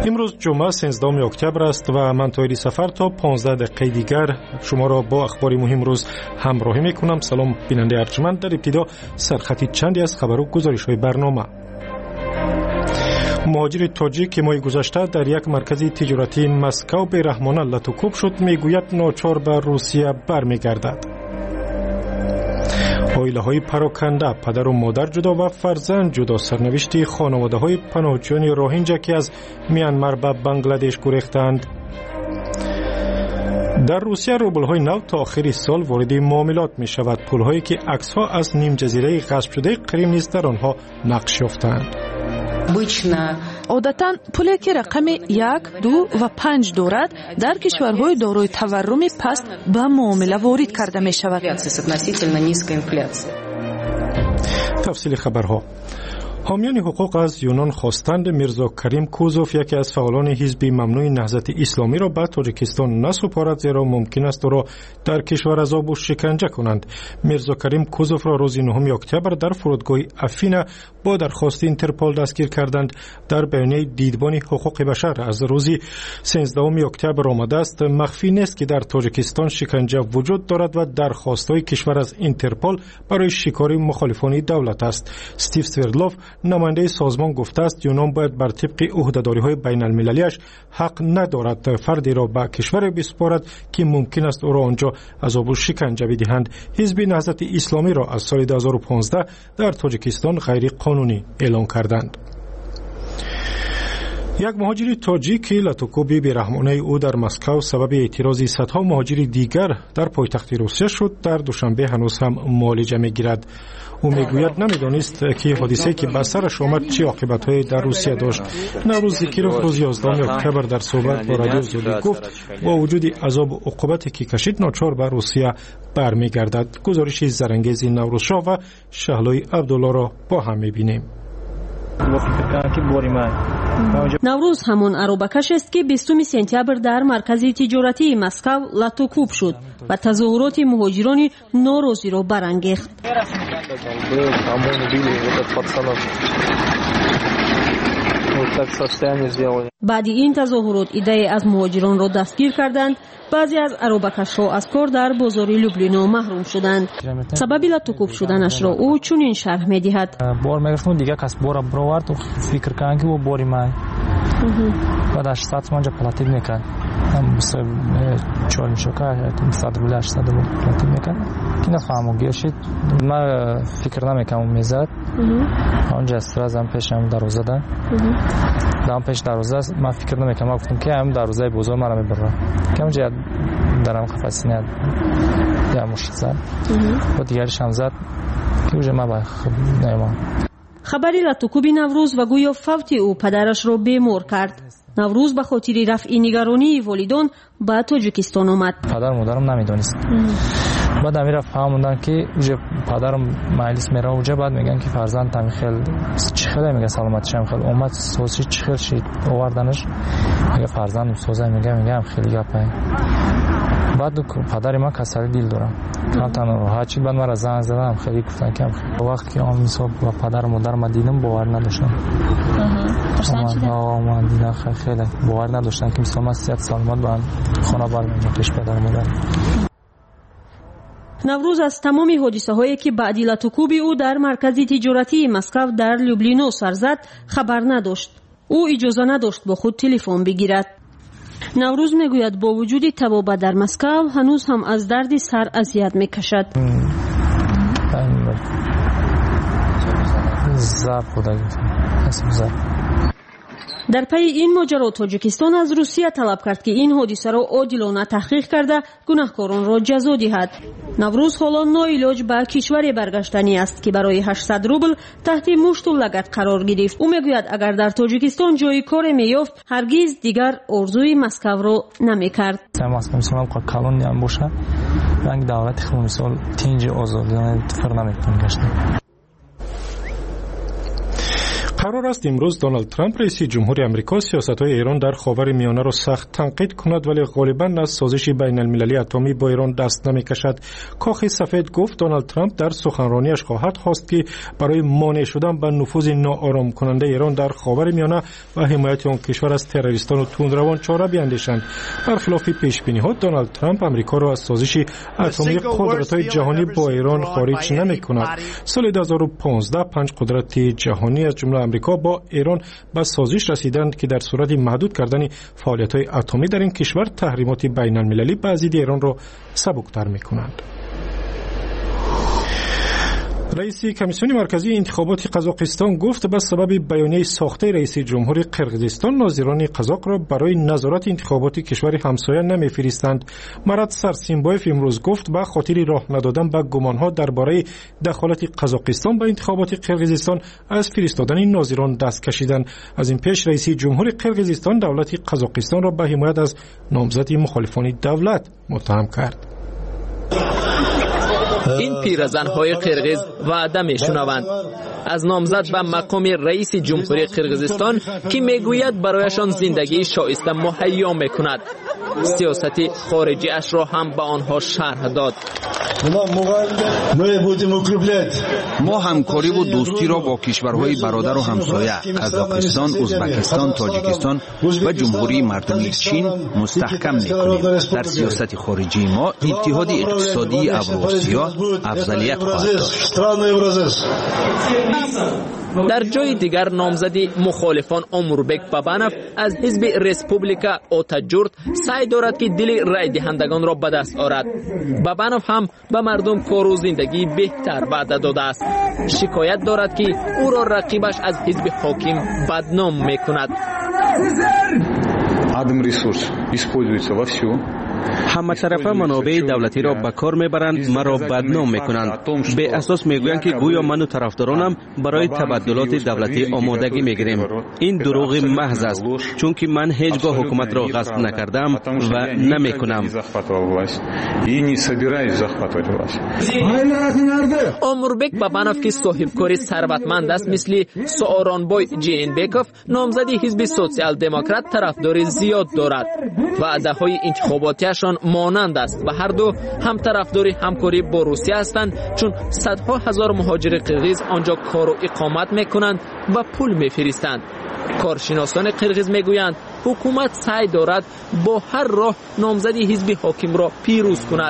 امروز جمعه 13 اکتبر است و من طاهری سفر تا 15 دقیقه دیگر شما را با اخبار مهم روز همراهی میکنم. سلام بیننده ارجمند. در ابتدا سرخطی چندی از خبر و گزارش‌های برنامه. مهاجر تاجیک ماه گذشته در یک مرکز تجارتی مسکو بی‌رحمانه لطوکوب شد. میگوید ناچار به روسیه برمیگردد. عائله‌های پراکنده، پدر و مادر جدا و فرزند جدا، سرنوشت خانواده‌های پناهجویان روهینجا که از میانمار به بنگلادش گریختند. در روسیه روبل‌های نو تا آخر سال وارد معاملات می شود. پول‌هایی که عکس‌ها از نیم جزیره غصب شده کریم نیز در آنها نقش یافتند. عادتاً پولی که رقم 1, 2 و 5 دارد در کشورهای دارای تورم پست به معامله وارد کرده می شود. تفصیل خبرها. حامیان حقوق از یونان خواستند میرزا کریم کوزوف، یکی از فعالان حزب ممنوع نهضت اسلامی، را به تاجیکستان نسپارد، زیرا ممکن است او را در کشور عذاب و شکنجه کنند. میرزا کریم کوزوف را روز 9 اکتبر در فرودگاه افینا با درخواست اینترپول دستگیر کردند. در بیانیه دیدبان حقوق بشر از روز 13 اکتبر آمده است مخفی نیست که در تاجیکستان شکنجه وجود دارد و درخواست‌های کشور از اینترپول برای شکار مخالفان دولت است. استیو سوردلوف نماینده سازمان گفته است یونان باید بر طبق عهده‌داری‌های بین المللیش حق ندارد فردی را به کشور بسپارد که ممکن است او را آنجا عذاب و شکنجه بدهند. حزب نهضت اسلامی را از سال 2015 در تاجیکستان غیر قانونی اعلام کردند. یک مهاجر تاجیک لطوکوب بی‌رحمانه او در مسکو سبب اعتراض صدها مهاجر دیگر در پایتخت روسیه شد. در دوشنبه هنوز هم معالجه می‌گیرد. او میگوید نمیدانست که حادثه‌ای که به سرش آمد چه عاقبت‌هایی در روسیه داشت. نوروز زکیروف روز 11 اکتبر در صحبت با رادیو زودی گفت با وجود عذاب و عقوبتی که کشید ناچار به روسیه برمیگردد. گزارش زرنگیز نوروزشاه و شهلای عبدالله را با هم می‌بینیم. نوروز همون عروبکش است که 20 سپتامبر در مرکز تجارتی مسکو لطوکوب شد و تظاهرات مهاجران نوروزی را برانگیخت. بعد این تظاهرات عده‌ای از مهاجران را دستگیر کردند. بعضی از عروبکش‌ها از کار در بازار لوبلینو محروم شدند. سبب لطوکوب شدنش را او چنین شرح می‌دهد. بار میگفتم دیگه کس بار برآورد و فکر کردن که او باری من بعدش ساعت منجا پلاتین میکرد هم چهار میشوکه صد روله 800 پلاتین میکرد که نفهمو گیرشید. من فکر نمیکنم میزد اونجا استرازم پیشم دروازه ده دام پیش دروازه من فکر نمیکنم. گفتم که هم دروازه بزرگ مرا میبره که اونجا درم قفسی نیاد یا مشت زد و دیگرش هم زد که اونجا من با خب نیمان. خبری لطوکوب نوروز و گویا فوت او پدرش را بیمار کرد. نوروز به خاطر رفع نگرانی والدان به تاجیکستان آمد. پدر مادرم نمیدونست. بعد امیر فهمیدن که اونجا پدرم مجلس میره اونجا بعد میگن که فرزندم خیلی چخله میگه سلامتش هم خیلی اومد سوسی چخل شید آوردنش میگه فرزندم سوزه میگه خیلی گپه. بعد پدر من کسری دیل دارم من تنها راحت شد. بعد من زنگ زدم خیلی گفتن که وقتی که آن میساب و پدر و مادر من دیدم باور نداشتم. من دیدم خیلی باور نداشتن که مثلا من 3 سالمت با خانه برمیگردم پیش پدر و مادر. نوروز از تمام حادثه‌هایی که بعد لطوکوب او در مرکز تجارتی مسکو در لوبلینو سر زد خبر نداشت. او اجازه نداشت با خود تلفن بگیرد. نوروز میگوید با وجود تبابت در مسکو هنوز هم از درد سر اذیت میکشد. در پی این ماجرا تاجیکستان از روسیه طلب کرد که این حادثه را عادلانه تحقیق کرده گناهکاران را جزا دهد. نوروز حالا ناعلاج به کشور برگشتنی است که برای 800 روبل تحت مشت و لگد قرار گرفت. او میگوید اگر در تاجیکستان جای کار میافت هرگز دیگر آرزوی مسکو را نمیکرد. مسکو مثلا کالون هم باشه رنگ دولت خون سال تینج آزادی فر نمیکنه گشت. قرار است امروز دونالد ترامپ رئیس جمهوری آمریکا سیاست‌های ایران در خاورمیانه را سخت تنقید کند، ولی غالباً از سازش بین‌المللی اتمی با ایران دست نمی‌کشد. کاخ سفید گفت دونالد ترامپ در سخنرانیش خواهد خواست که برای مانع شدن به نفوذ ناآرام کننده ایران در خاورمیانه و حمایت آن کشور از تروریستان و تندروان چاره بیندیشند. برخلاف پیش‌بینی‌ها دونالد ترامپ آمریکا را از سازش اتمی قدرت‌های جهانی با ایران خارج نمی‌کند. سال 2015 5 قدرت جهانی از جمله آمریکا با ایران به سازش رسیدند که در صورت محدود کردن فعالیت‌های اتمی در این کشور تحریمات بین‌المللی بر ضد ایران را سبک‌تر می‌کنند. رئیس کمیسیون مرکزی انتخابات قزاقستان گفت به سبب بیانیه ساخته رئیس جمهور قرقیزستان ناظران قزاق را برای نظارت انتخابات کشور همسایه نمی‌فرستند. مراد سرسیمبایف امروز گفت به خاطر راه ندادن به گمان‌ها درباره دخالت قزاقستان به انتخابات قرقیزستان از فرستادن ناظران دست کشیدند. از این پیش رئیس جمهور قرقیزستان دولت قزاقستان را به حمایت از نامزد مخالفان دولت متهم کرد. این پیرزن‌های قرقیز وعده می‌شنوند از نامزد به مقام رئیس جمهوری قرقیزستان که میگوید برایشان زندگی شایسته مهیا میکند. سیاست خارجی اش را هم به آنها شرح داد. ما همکاری و دوستی را با کشورهای برادر و همسایه قزاقستان، ازبکستان، تاجیکستان و جمهوری مردمی چین مستحکم می‌کنیم. در سیاست خارجی ما اتحاد اقتصادی اوراسیا افضلیت خواهد داشت. در جای دیگر نامزدی مخالفان اموربک بابانوف از حزب رسپوبلیکا اوتاجورت سعی دارد که دل رای دهندگان را به دست آورد. بابانوف هم به مردم کار و زندگی بهتر وعده داده است. شکایت دارد که او را رقیبش از حزب حاکم بدنام میکند. Адам ресурс используется вовсю. همه طرفه منابع دولتی را به کار میبرند، مرا بدنام میکنند. به اساس میگویند که گویا من و طرفدارانم برای تبدلات دولتی آمادگی میگیریم. این دروغ محض است، چون که من هیچگاه حکومت را غصب نکردم و نمیکنم. اموربک بابانوف که صاحبکار ثروتمند است مثل سوارانبای جینبکوف، نامزد حزب سوسیال دموکرات طرفدار زیاد دارد. وعده‌های انتخاباتیشان مانند است و هر دو هم طرفدار همکاری با روسیه هستند، چون صدها هزار مهاجر قرقیز آنجا کار و اقامت میکنند و پول میفرستند. کارشناسان قرقیز میگویند حکومت سعی دارد با هر راه نامزد حزب حاکم را پیروز کند.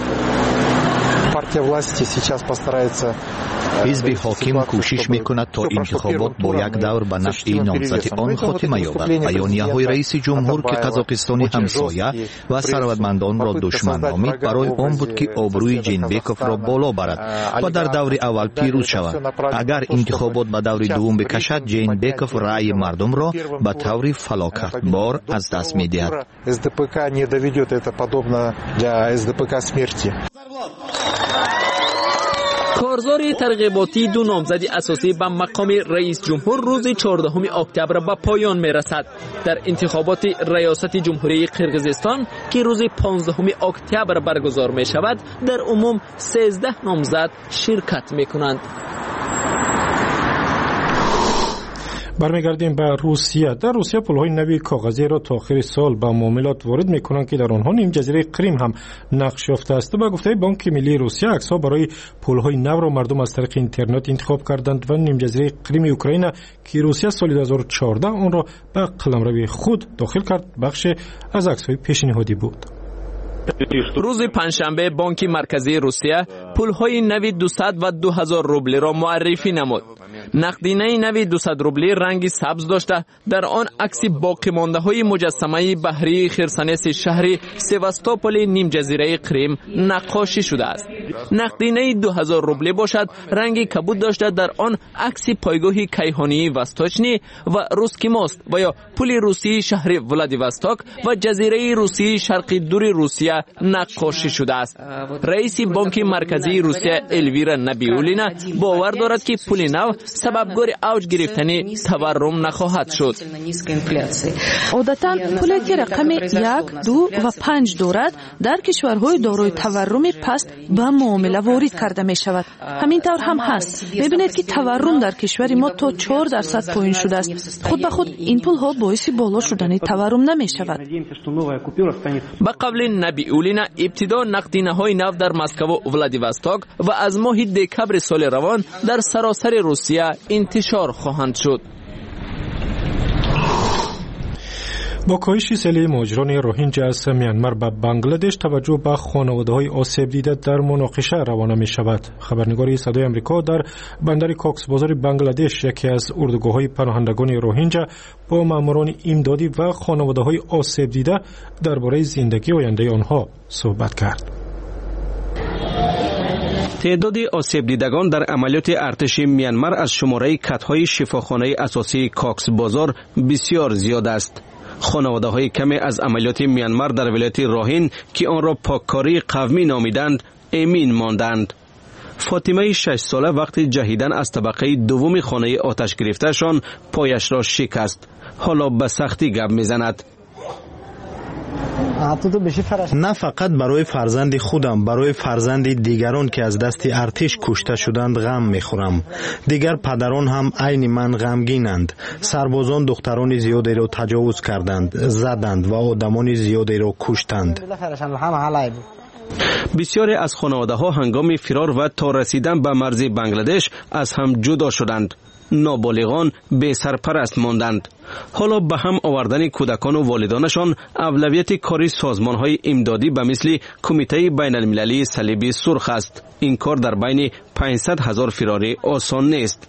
حزب حاکم کوشش میکند تا انتخابات با یک دور به نفع نامزد آن خاتمه یابد. بیانیه‌های رئیس جمهور که قزاقستان همسایه و ثروتمندان را دشمن نامید برای آن بود که آبروی جینبکوف را بالا برد و در دور اول پیروز شود. اگر انتخابات به دور دوم بکشد، جینبکوف رأی مردم را به طور فلاکتبار از دست می‌دهد. کارزار ترغیباتی دو نامزد اساسی به مقام رئیس جمهور روز 14 اکتبر به پایان میرسد. در انتخابات ریاست جمهوری قرقیزستان که روز 15 اکتبر برگزار می شود، در عموم 13 نامزد شرکت می کنند. برمیگردیم به روسیه. در روسیه پل‌های نوی کاغذی را تا آخر سال به معاملات وارد می‌کنند که در آنها نیم جزیره کریم هم نقش یافته است. به گفته بانک ملی روسیه، عکس‌ها برای پل‌های نو را مردم از طریق اینترنت انتخاب کردند و نیم جزیره کریم اوکراین که روسیه سال 2014 آن را به قلمرو خود داخل کرد، بخش از عکس‌های پیشنهادی بود. روز پنجشنبه بانک مرکزی روسیه پول‌های نوی 200 و 2000 روبلی را معرفی نمود. نقدینه نوی 200 روبلی رنگی سبز داشته، در آن عکس باقی مانده‌های مجسمه بحری خرسانس شهر سواستوپول نیم جزیره کریم نقاشی شده است. نقدینه 2000 روبلی باشد، رنگی کبود داشته، در آن عکس پایگاه کیهانی وستاچنی و روسکیموست و یا پل روسی شهر ولادیواستوک و جزیره روسی شرقی دور روسیه نقاشی شده است. رئیس بانک مرکزی روسیه الویرا نبیولینا باور دارد که پول نو سببگار اوج گرفتن تورم نخواهد شد. عادتاً پولی که رقم 1, 2 و 5 دارد در کشورهای دارای تورم پست به معامله وارد کرده می شود. همین طور هم هست. ببینید که تورم در کشور ما تا 4% پایین شده است. خود به خود این پول ها باعث بالا شدن تورم نمی شود. به قبل نبیولین ابتدا نقدینه های نفت در مسکو و ولادیواستوک و از ماه دکبر سال روان در سراسر روسیه انتشار خواهند شد. با کاهش سیل مهاجران روهینجا از میانمار به بنگلادش توجه به خانواده‌های آسیب دیده در مناقشه روانه می شود. خبرنگار صدای آمریکا در بندر کاکس بازار بنگلادش یکی از اردوگاه‌های پناهندگان روهینجا با ماموران امدادی و خانواده‌های آسیب دیده درباره زندگی آینده آنها صحبت کرد. تعداد آسیب دیدگان در عملیات ارتش میانمار از شماره کت‌های شفاخانه اساسی کاکس بازار بسیار زیاد است. خانواده های کمی از عملیات میانمار در ولایت راهین که آن را پاککاری قومی نامیدند امین ماندند. فاطمه 6 ساله وقتی جهیدن از طبقه دوم خانه آتش گرفتهشان پایش را شکست. حالا به سختی گپ میزند. نه فقط برای فرزند خودم، برای فرزند دیگران که از دست ارتش کشته شدند غم میخورم. دیگر پدران هم عین من غمگینند. سربازان دختران زیادی را تجاوز کردند، زدند و آدمان زیادی را کشتند. بسیاری از خانواده ها هنگام فرار و تا رسیدن به مرز بنگلادش از هم جدا شدند. نابالغان بی سرپرست ماندند. حالا به هم آوردن کودکان و والدانشان اولویت کاری سازمان‌های امدادی به مثل کمیته بین المللی صلیب سرخ است. این کار در بین 500,000 فراری آسان نیست.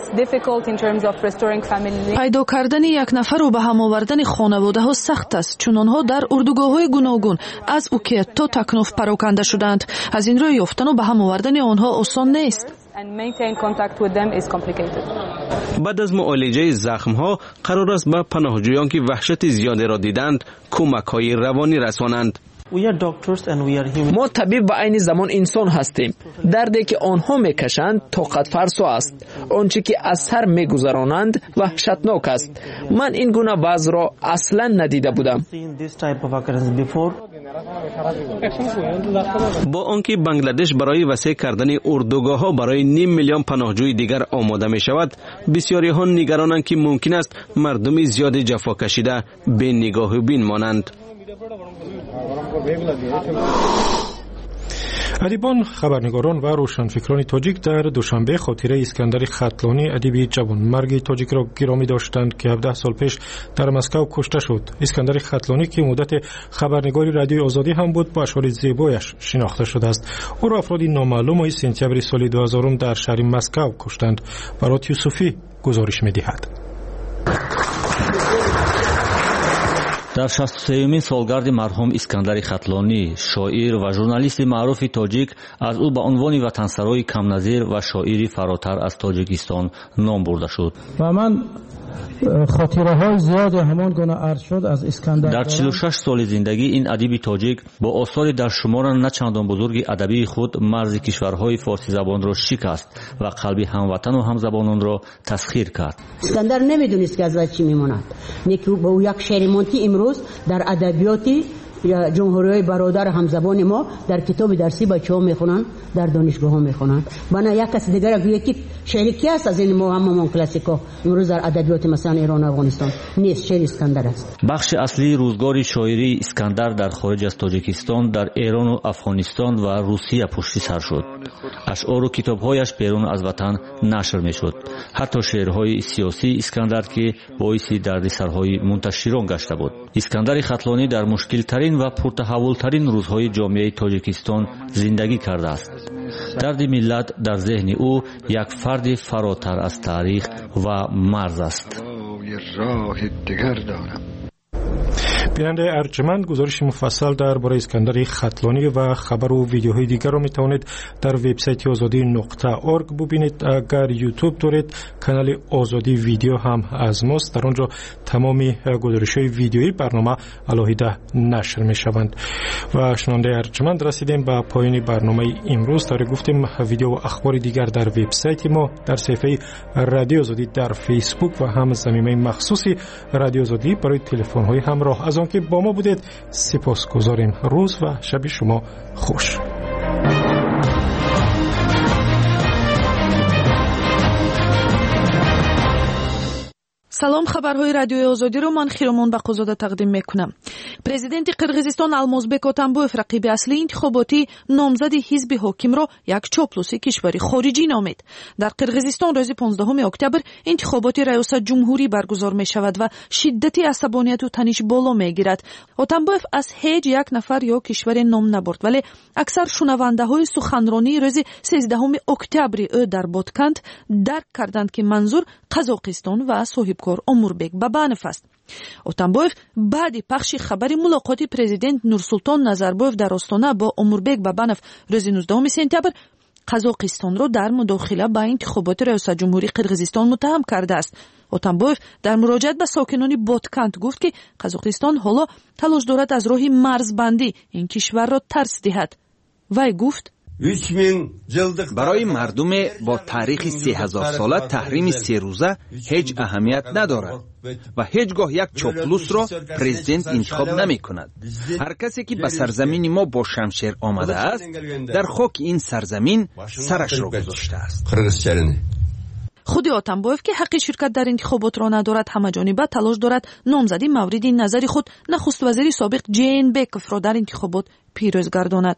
پیدا کردن یک نفر و به هم آوردن خانواده ها سخت است، چون آنها در اردوگاه های گوناگون از اوکیت تا تکنوف پراکنده شدند. از این روی یافتن و به هم آوردن آنها آسان نیست. بعد از معالجه زخم‌ها قرار است به پناهجویان که وحشت زیادی را دیدند کمک‌های روانی رسانند. ما طبیب و عین زمان انسان هستیم. دردی که آنها میکشند طاقت فرسا است. آنچه که از سر میگذرانند وحشتناک است. من این گونه وضع را اصلا ندیده بودم. با آنکه بنگلادش برای وسیع کردن اردوگاه‌ها برای 500,000 پناهجوی دیگر آماده می شود، بسیاری ها نگرانند که ممکن است مردم زیاد جفا کشیده به نگاه بین مانند. ادیبان، خبرنگاران و روشنفکران تاجیک در دوشنبه خاطره اسکندر خطلانی ادیب جوانمرگ تاجیک را گرامی داشتند که 17 سال پیش در مسکو کشته شد. اسکندر خطلانی که مدت خبرنگاری رادیوی آزادی هم بود با اشعار زیبایش شناخته شده است. او را افرادی نامعلوم سپتامبر سال 2000 در شهر مسکو کشتند. برات یوسفی گزارش می‌دهد. در 63مین سالگرد مرحوم اسکندر خطلانی، شاعر و ژورنالیست معروف تاجیک، از او به عنوان وطنسرای کم نظیر و شاعری فراتر از تاجیکستان نام برده شد. و من خاطره های زیاد همان گونه عرض شد از اسکندر. در 46 سال زندگی این ادیب تاجیک با آثار در شمار نه چندان بزرگ ادبی خود مرز کشورهای فارسی زبان را شکست و قلب هموطن و همزبانان را تسخیر کرد. اسکندر نمیدونست که از چی میموند. نیکی با او یک شعر مونتی امروز در ادبیاتی جمهوری برادر همزبان ما در کتاب درسی بچه‌ها میخونن، در دانشگاه‌ها میخونن. بنا یک کس دیگر یکی شعری کی است از این مهم کلاسیکا امروز در ادبیات مثلا ایران و افغانستان نیست، شعر اسکندر است. بخش اصلی روزگار شاعری اسکندر در خارج از تاجیکستان در ایران و افغانستان و روسیه پشت سر شد. اشعار و کتاب‌هایش بیرون از وطن نشر میشد. حتی شعرهای سیاسی اسکندر که باعث دردسرهای منتشران گشته بود. اسکندر خطلانی در مشکل ترین و پرتحول‌ترین روزهای جامعه تاجیکستان زندگی کرده است. درد ملت در ذهن او یک فرد فراتر از تاریخ و مرز است. بیننده ارجمند، گزارش مفصل درباره اسکندر خطلانی و خبر و ویدیوهای دیگر را میتوانید در وبسایت azadi.org ببینید. اگر یوتیوب دارید کانال آزادی ویدیو هم از ماست، در آنجا تمامی گزارش‌های ویدیویی برنامه علیحده نشر میشوند. و شنونده ارجمند، رسیدیم به پایان برنامه امروز. تا گفتیم ویدیو و اخبار دیگر در وبسایت ما، در صفحه رادیو آزادی در فیسبوک و هم زمینه مخصوصی رادیو آزادی برای تلفن‌های همراه. از آنکه با ما بودید سپاسگزاریم. روز و شب شما خوش. салом, хабарҳои радиои озодиро ман Хиромон Бақозода тақдим мекунам. Президенти Қирғизистон Алмозбек Отамбоев рақиби аслии интихоботи номзади ҳизби ҳокимро як чоплуси кишвари хориҷӣ номид. Дар Қирғизистон рӯзи 15 октябр интихоботи раёсатҷумҳурӣ баргузор мешавад ва шиддати асабонияту таниш боло мегирад. Отамбоев аз ҳеҷ як нафар ё кишваре ном набурд, вале аксар шунавандаҳои суханронии рӯзи 13 октябри ӯ дар Ботканд дарк карданд ки манзур Қазоқистон ва соҳибкор Омурбек Бабанов аст. Отамбоев баъди пахши хабари мулоқоти президент Нурсултон Назарбоев дар Остона бо Омурбек Бабанов рӯзи 19 сентябр Қазоқистонро дар мудохила ба интихоботи раёсатҷумҳурии Қирғизистон муттаҳам кардааст. Отамбоев дар муроҷиат ба сокинони Ботканд гуфт ки Қазоқистон ҳоло талош дорад аз роҳи марзбандӣ ин кишварро тарс диҳад. Вай гуфт: برای مردم با تاریخ 3000 ساله تحریم 3 روزه هیچ اهمیت ندارد و هیچگاه یک چاپلوس را پرزیدنت انتخاب نمی کند. هر کسی که به سرزمین ما با شمشیر آمده است در خاک این سرزمین سرش را گذاشته است. худи Отамбоев ки ҳаққи ширкат дар интихоботро надорад, ҳамаҷониба талош дорад номзади мавриди назари худ нахуствазири собиқ Ҷейнбековро дар интихобот пирӯз гардонад.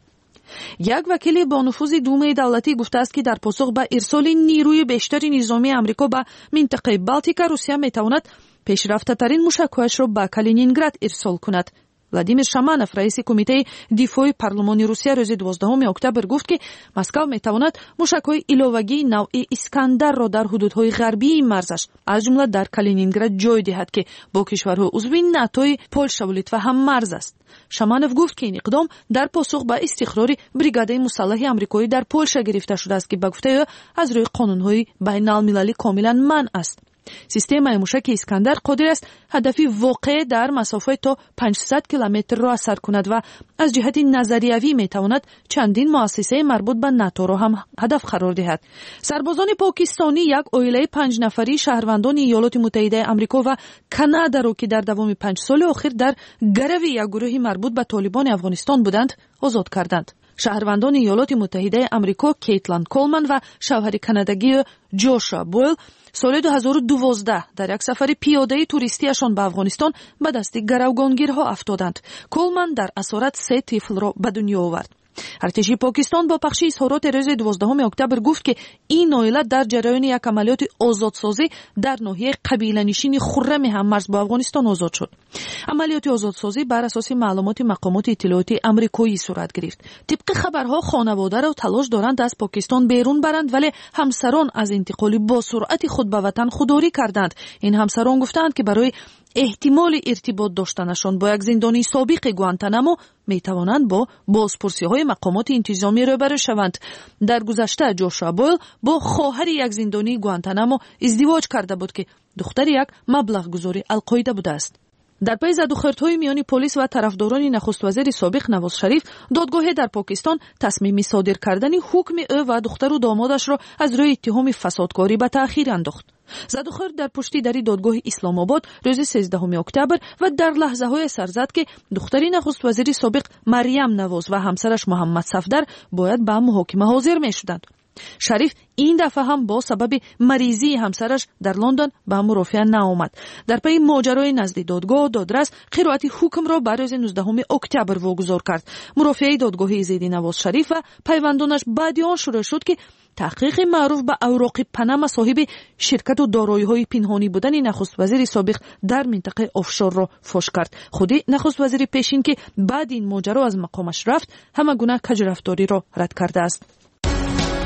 як вакили бо нуфузи думаи давлатӣ гуфтааст ки дар посух ба ирсоли нирӯи бештари низомии амрико ба минтақаи Балтика Русия метавонад пешрафтатарин мушакҳояшро ба Калининград ирсол кунад. Владимир Шаманов, раиси кумитаи дифои парлумони Русия рӯзи 12 октябр гуфт ки Москав метавонад мушакҳои иловагии навъи Искандарро дар ҳудудҳои ғарбии марзаш аз ҷумла дар Калининград ҷой диҳад ки бо кишварҳои узви НАТОи Полшаву Литва ҳам марз аст. Шаманов гуфт ки ин иқдом дар посух ба истихрори бригадаи мусаллаҳи амрикоӣ дар Полша гирифта шудааст ки ба гуфтаи ӯ аз рӯи қонунҳои байналмилалӣ комилан манъ аст. системаи мушаки Искандар қодир аст ҳадафи воқеъ дар масофаи то 500 километрро асар кунад ва аз ҷиҳати назариявӣ метавонад чандин муассисаи марбут ба НАТОро ҳам ҳадаф қарор диҳад. сарбозони покистонӣ як оилаи 5 нафари шаҳрвандони Иёлоти Муттаҳидаи Амрико ва Канадаро ки дар давоми 5 соли охир дар гарави як гурӯҳи марбут ба Толибони Афғонистон буданд, озод карданд. шаҳрвандони Иёлоти Муттаҳидаи Амрико Кейтлан Колман ва шавҳари канадагии Ҷошуа Бойл соли 2012 дар як сафари пиёдаи туристиашон ба Афғонистон ба дасти гаравгонгирҳо афтоданд. Колман дар асорат 3 тифлро ба дунё овард. артиши покистон бо пахши изҳороти рӯзи 12 октябр гуфт ки ин оила дар ҷараёни як амалиёти озодсозӣ дар ноҳияи қабиланишини Хуррами ҳаммарз бо Афғонистон озод шуд. амалиёти озодсозӣ бар асоси маълумоти мақомоти иттилоотии амрикоӣ сурат гирифт. тибқи хабарҳо хонаводаро талош доранд аз покистон берун баранд, вале ҳамсарон аз интиқоли босуръати худ ба ватан худдорӣ карданд. ин ҳамсарон гуфтанд ки барои эҳтимоли иртибот доштанашон бо як зиндони собиқи Гуантанамо метавонанд бо бозпурсиҳои мақомоти интизомӣ рӯбарӯ шаванд. дар гузашта Ҷошуа Бойл бо хоҳари як зиндонии Гуантанамо издивоҷ карда буд ки духтари як маблағгузори Алқоида будааст. дар пайи задухӯрдҳои миёни полис ва тарафдорони нахуствазири собиқ Навоз Шариф, додгоҳе дар Покистон тасмими содир кардани ҳукми ӯ ва духтару домодашро аз рӯи иттиҳоми фасодкорӣ ба таъхир андохт. задухӯрд дар пушти дари додгоҳи Исломобод рӯзи 13 октябр ва дар лаҳзаҳое сар зад ки духтари нахуствазири собиқ Марьям Навоз ва ҳамсараш Муҳаммад Сафдар бояд ба муҳокима ҳозир мешуданд. Шариф ин дафъа ҳам бо сабаби маризии ҳамсараш дар Лондон ба мурофиа наомад. дар пайи моҷарои назди додгоҳ, додрас қироати ҳукмро ба рӯзи 19 октябр вогузор кард. мурофиаи додгоҳи зидди Навоз Шариф ва пайвандонаш баъди он шурӯъ шуд ки таҳқиқи маъруф ба авроқи Панама соҳиби ширкату дороиҳои пинҳонӣ будани нахуствазири собиқ дар минтақаи офшорро фош кард. худи нахуствазири пешин ки баъди ин моҷаро аз мақомаш рафт, ҳама гуна каҷрафториро рад кардааст.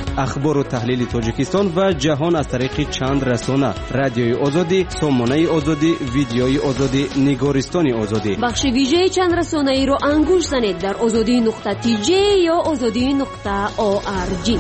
اخبار و تحلیل تاجیکستان و جهان از طریق چند رسانه: رادیوی آزادی، سامانه آزادی، ویدیوی آزادی، نگارستان آزادی. بخش ویژه چند رسانه ای را انگوش زنید در azadi.tj یا azadi.org.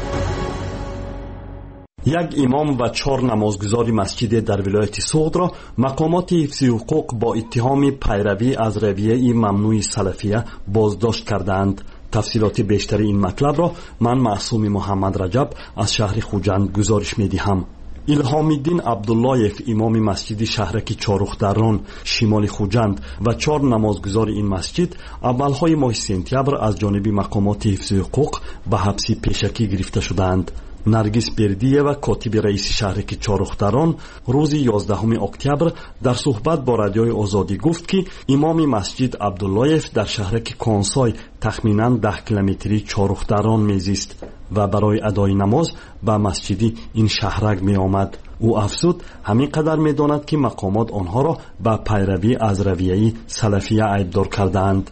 یک امام و 4 نمازگزار مسجد در ولایت سوغد را مقامات حفظ حقوق با اتهام پیروی از رویه ممنوع سلفیه بازداشت کردند. تفصیلات بیشتر این مطلب را من معصوم محمد رجب از شهر خوجند گزارش می‌دهم. الهام الدین عبداللهیف امام مسجد شهرک چهارخدران شمال خوجند و 4 نمازگزار این مسجد اولهای ماه سپتامبر از جانب مقامات حفظ حقوق به حبس پیشکی گرفته شدند. نرگس بردیه و کاتب رئیس شهرک چهارخدران روز 11 اکتبر در صحبت با رادیوی آزادی گفت که امام مسجد عبداللهیف در شهرک کانسای تخمینا 10 کیلومتری چهارخدران میزیست و برای ادای نماز به مسجد این شهرک می آمد. او افزود همین قدر می داند که مقامات آنها را به پیروی از رویه سلفیه عیبدار کردند.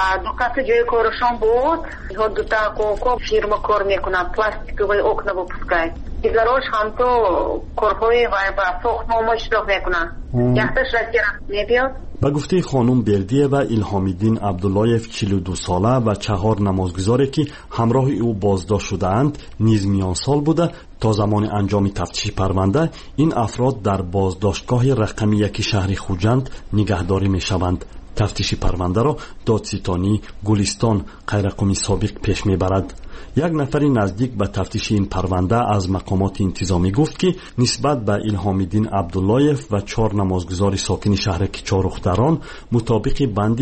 دو جای کارشان بود، دو تا کوکو فیرما کار میکنن، پلاستیکوی اوکنا بپوسکای. دیگراش هم تو کارهای با ساخت نامش را میکنن. یختش رسیرم میبیاد. به گفته خانم بردیه و الهام الدین عبداللهیف 42 ساله و 4 نمازگزاری که همراه او بازداشت شده‌اند نیز میان سال بوده تا زمان انجام تفتیش پرونده این افراد در بازداشتگاه رقمی 1 شهر خوجند نگهداری میشوند. تفتیش پرونده را دادستانی گلستان قیرقمی سابق پیش میبرد. یک نفر نزدیک به تفتیش این پرونده از مقامات انتظامی گفت که نسبت به الهام الدین عبداللهیف و 4 نمازگزار ساکن شهرک چهارخدران مطابق بند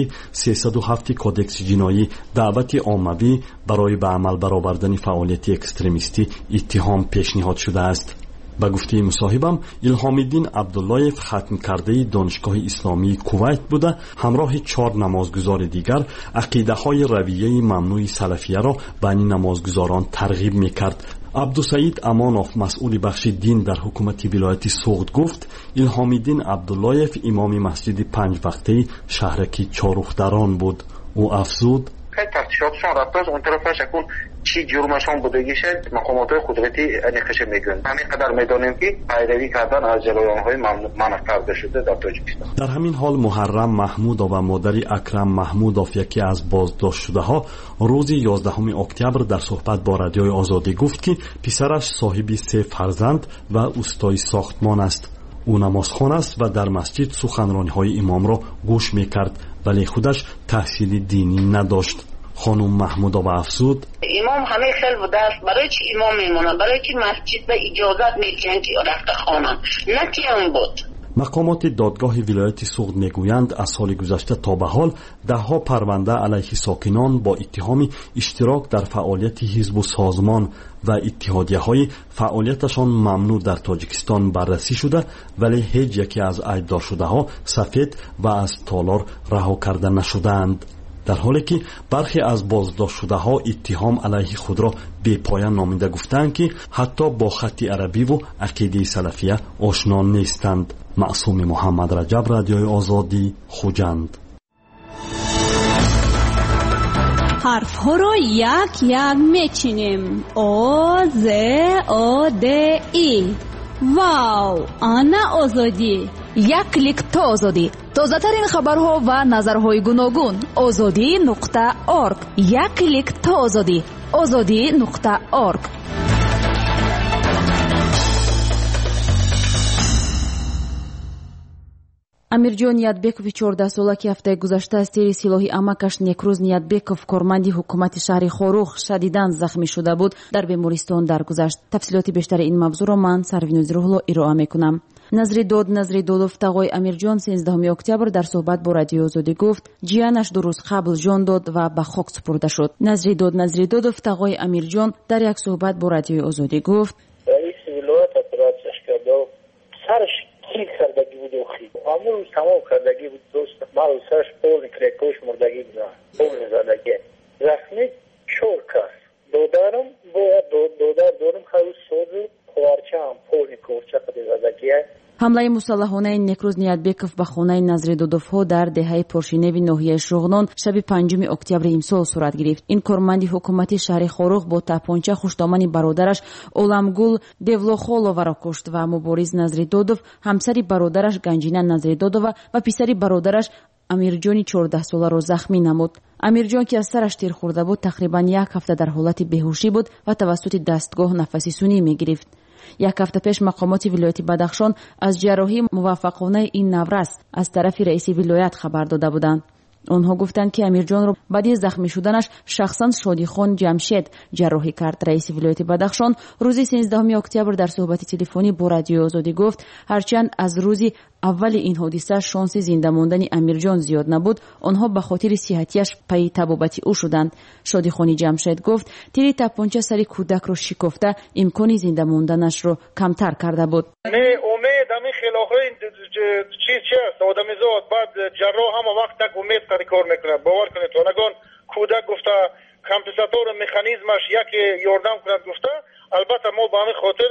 307 کودکس جنایی دعوت عاموی برای به عمل برآوردن فعالیت اکستریمیستی اتهام پیشنهاد شده است. به گفته مصاحبم الهام الدین عبداللهیف ختم کرده دانشگاه اسلامی کویت بوده همراه 4 نمازگزار دیگر عقیده های رویه ممنوع سلفیه را بین نمازگزاران ترغیب میکرد. عبدالسعید امانوف مسئول بخش دین در حکومت ولایت سوغد گفت الهام الدین عبداللهیف امام مسجد 5 وقته شهرک چهارخدران بود. او افزود تفتیشاتشان رفته از اون طرفش اکون چی جرمشان بودگیشه مقامات قدرتی نقش میگن. همین قدر میدانیم که پیروی کردن از جلایانهای منع کرده شده در تاجیکستان. در همین حال محرم محمودov و مادر اکرم محمودov یکی از بازداشت شده ها روز 11 اکتبر در صحبت با رادیوی آزادی گفت که پسرش صاحب 3 فرزند و استای ساختمان است. او نمازخوان است و در مسجد سخنرانی‌های امام را گوش می‌کرد ولی خودش تحصیل دینی نداشت. خانم محمودov افزود امام همه خیلی بوده است برای چی امام میمونه برای چی مسجد به اجازت میگن که رفته خانم نه که اون بود. مقامات دادگاه ولایت سوغد میگویند از سال گذشته تا به حال 10 پرونده علیه ساکنان با اتهام اشتراک در فعالیت حزب و سازمان و اتحادیه‌های فعالیتشان ممنوع در تاجیکستان بررسی شده ولی هیچ یکی از عیبدار شده‌ها سفید و از تالار رها کرده نشدند. در حالی که برخی از بازداشت شده ها اتهام علیه خود را بی پایان نامیده گفتند که حتی با خط عربی و عقیده سلفیه آشنا نیستند. معصوم محمد رجب، رادیوی آزادی، خوجند. حرف ها را یک یک میچینیم. آ ز آ د ای. واو، آنا آزادی. یک کلیک تا آزادی. تازه‌ترین خبرها و نظرهای گوناگون. azadi.org. یک کلیک تا آزادی. azadi.org. амирҷон ниятбекови 14-сола ки ҳафтаи гузашта аз тери силоҳи амакаш некрӯз ниятбеков корманди ҳукумати шаҳри хорух шадидан захмӣ шуда буд дар бемористон даргузашт. тафсилоти бештари ин мавзӯъро ман сарвинӯзи рӯҳло ироа мекунам. назридодов тағои амирҷон 13 октябр дар суҳбат бо радиои озодӣ гуфт ҷиянаш 2 рӯз қабл ҷон дод ва ба хок супурда шуд. назридодов тағои амирҷон дар як суҳбат бо радиои озодӣ гуфт раиси вилоят оператсияш карда сарш кил кардагӣ буд охир ҳамун рӯз тамом кардагӣ буд дост маълум сарш полни крекош мурдагӣ буда полни задагӣ захмӣ 4 кас додарам додар дорум ҳарӯз созу ховарчаам полни корча қади задагӣ ҳамлаи мусаллаҳонаи Некрӯз Ниятбеков ба хонаи Назри Додовҳо дар деҳаи Поршиневи ноҳияи Шуғнон шаби 5 октябри имсол сурат гирифт. Ин корманди ҳукумати шаҳри Хорух бо тапонча хуштомани бародараш Оламгул Девлохоловаро кушт ва Мубориз Назри Додов, ҳамсари бародараш Ганҷина Назри Додова ва писари бародараш Амирҷони 14-соларо захмӣ намуд. Амирҷон, ки аз сараш тир хӯрда буд, тақрибан 1 ҳафта дар ҳолати беҳушӣ буд ва тавассути дастгоҳ нафаси сунъӣ мегирифт. 1 ҳафта пеш мақомоти вилояти Бадахшон аз ҷарроҳии муваффақонаи ин наврас аз тарафи раиси вилоят хабар дода буданд. онҳо гуфтанд, ки Амирҷонро баъди захмӣ шуданаш шахсан Шодихон Ҷамшед ҷарроҳӣ кард. раиси вилояти Бадахшон рӯзи 13 октябр дар суҳбати телефонӣ бо Радиои Озодӣ гуфт, ҳарчанд аз рӯзи аввали ин ҳодиса шонси зинда мондани Амирҷон зиёд набуд, онҳо ба хотири сиҳатиаш пайи табобати ӯ шуданд. Шодихони Ҷамшед гуфт, тири тапонча сари кӯдакро шикофта имкони зинда монданашро камтар карда буд. умед ҳамин хелохои чиз аст одамизод баъд ҷарроҳ ҳама вақт так умед қари кор мекунад. бовар кунед то нагон кӯдак гуфта компенсатор механизмаш яке ёрдам кунад гуфта, албатта мо ба ҳамин хотир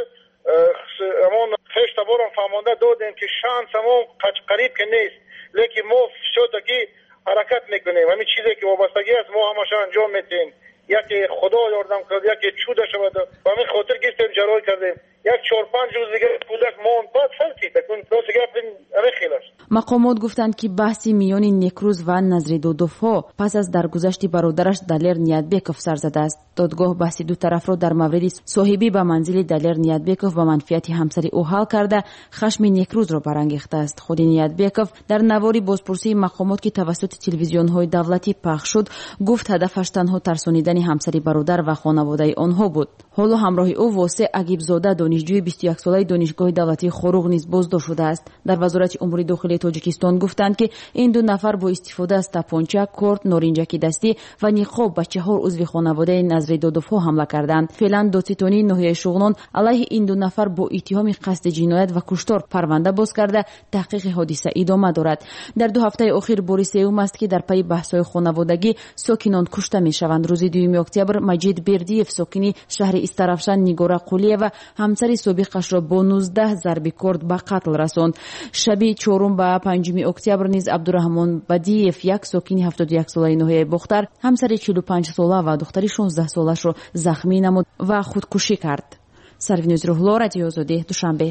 ҳамон хештаборам фаҳмонда додем ки шанс ҳамон қариб ки нест, лекин мо шодаки ҳаракат мекунем. ҳамин чизе ки вобастагӣ аст мо ҳамаша анҷом медиҳем. яке худо ёрдам кунад, яке чуда шавад. ба ҳамин хотир гирифтем ҷарроҳӣ кардем. 4-5 рӯз дигар кӯдак монд, баъд фарқи такун роси гап ҳамин хел аст. мақомот гуфтанд, ки баҳси миёни Некрӯз ва Назри Додовҳо пас аз даргузашти бародараш Далер Ниятбеков сар задааст. додгоҳ баҳси ду тарафро дар мавриди соҳибӣ ба манзили Далер Ниятбеков ба манфиати ҳамсари ӯ ҳал карда, хашми Некрӯзро барангехтааст. худи Ниятбеков дар навори бозпурсии мақомот, ки тавассути телевизионҳои давлатӣ пахш шуд, гуфт ҳадафаш танҳо тарсонидани ҳамсари бародар ва хонаводаи онҳо буд. ҳоло ҳамроҳи ӯ Восеъ Агибзода, донишҷӯи 21-солаи донишгоҳи давлатии Хоруғ низ боздошт шудааст. дар вазорати умури дохилии Тоҷикистон гуфтанд, ки ин ду нафар бо истифода аз тапонча, корт, норинҷаки дастӣ ва ниқоб ба 4 узви хонаводаи Назри Додовҳо ҳамла карданд. феълан додситонии ноҳияи Шуғнон алайҳи ин ду нафар бо иттиҳоми қасди ҷиноят ва куштор парванда боз карда, таҳқиқи ҳодиса идома дорад. дар 2 ҳафтаи охир бори сеюм аст, ки дар пайи баҳсҳои хонаводагӣ сокинон кушта мешаванд. рӯзи 2 октябр Маҷид Бердиев, сокини шаҳри Истарафшан, Нигора Қулиева ҳамсари собиқашро бо 19 зарби корд ба қатл расонд. шаби 4 ба 5 октябр низ Абдураҳмон Бадиев, як сокини 71-солаи ноҳияи Бохтар, ҳамсари 45-сола ва духтари 16-солашро захмӣ намуд ва худкушӣ кард. Сарвинуз Рӯҳло, Радиои Озодӣ, Душанбе.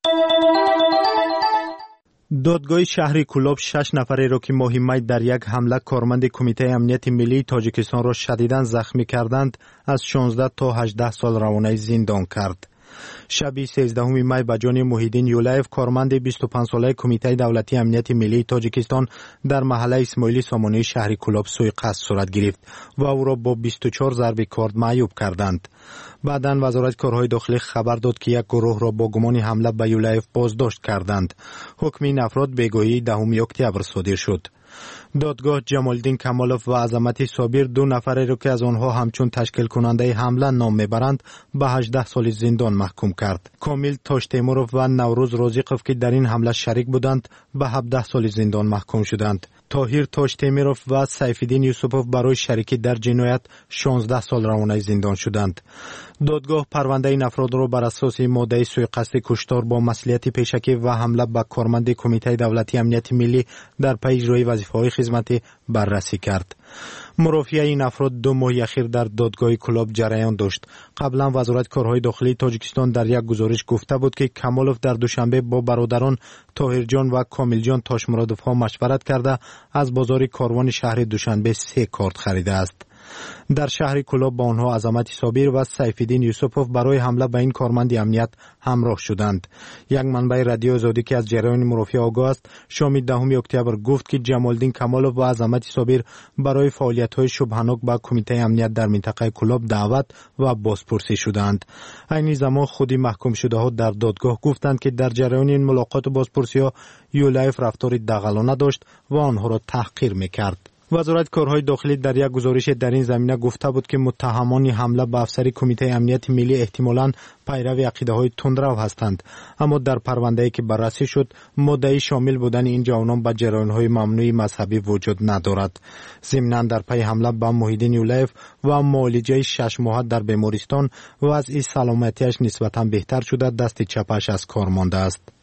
додгоҳи шаҳри Кӯлоб 6 нафареро, ки моҳи май дар як ҳамла корманди Кумитаи амнияти миллии Тоҷикистонро шадидан захмӣ карданд, аз 16 то 18 сол равонаи зиндон кард. шаби 13 май ба ҷони Муҳиддин Юлаев, корманди 25-солаи Кумитаи давлатии амнияти миллии Тоҷикистон, дар маҳаллаи Исмоили Сомонии шаҳри Кӯлоб суиқасд сурат гирифт ва ӯро бо 24 зарби корд маъюб карданд. баъдан вазорати корҳои дохилӣ хабар дод, ки як гурӯҳро бо гумони ҳамла ба Юлаев боздошт карданд. ҳукми ин афрод бегоҳии 10 октябр содир шуд. додгоҳ Ҷамолиддин Камолов ва Азамати Собир, 2 нафареро, ки аз онҳо ҳамчун ташкилкунандаи ҳамла ном мебаранд, ба 18 соли зиндон маҳкум кард. Комил Тоштемуров ва Наврӯз Розиқов, ки дар ин ҳамла шарик буданд, ба 17 соли зиндон маҳкум шуданд. Тоҳир Тоштемиров ва Сайфиддин Юсупов барои шарикӣ дар ҷиноят 16 сол равонаи зиндон шуданд. додгоҳ парвандаи ин афродро бар асоси моддаи суиқасди куштор бо маслиҳати пешакӣ ва ҳамла ба корманди Кумитаи давлатии амнияти миллӣ дар пайи иҷрои вазифаҳои хизматӣ баррасӣ кард. мурофиаи ин афрод 2 моҳи ахир дар додгоҳи Кӯлоб ҷараён дошт. қаблан вазорати корҳои дохилии Тоҷикистон дар як гузориш гуфта буд, ки Камолов дар душанбе бо бародарон Тоҳирҷон ва Комилҷон Тошмуродовҳо машварат карда, аз бозори корвони шаҳри Душанбе 3 корд харидааст. дар шаҳри Кӯлоб ба онҳо Азамати Собир ва Сайфиддин Юсупов барои ҳамла ба ин корманди амният ҳамроҳ шуданд. як манбаи Радиои Озодӣ, ки аз ҷараёни мурофиа огоҳ аст, шоми 10 октябр гуфт, ки Ҷамолиддин Камолов ва Азамати Собир барои фаъолиятҳои шубҳанок ба Кумитаи амният дар минтақаи Кӯлоб даъват ва бозпурсӣ шуданд. айни замон худи маҳкумшудаҳо дар додгоҳ гуфтанд, ки дар ҷараёни ин мулоқоту бозпурсиҳо Юлаев рафтори дағалона дошт ва онҳоро таҳқир мекард. вазорати корҳои дохилӣ дар як гузорише дар ин замина гуфта буд, ки муттаҳамони ҳамла ба афсари Кумитаи амнияти миллӣ эҳтимолан пайрави ақидаҳои тундрав ҳастанд, аммо дар парвандае, ки баррасӣ шуд, моддаи шомил будани ин ҷавонон ба ҷараёнҳои мамнӯи мазҳабӣ вуҷуд надорад. зимнан дар пайи ҳамла ба Муҳиддин Юлаев ва муолиҷаи 6 моҳа дар бемористон, вазъи саломатиаш нисбатан беҳтар шуда, дасти чапаш аз кор мондааст.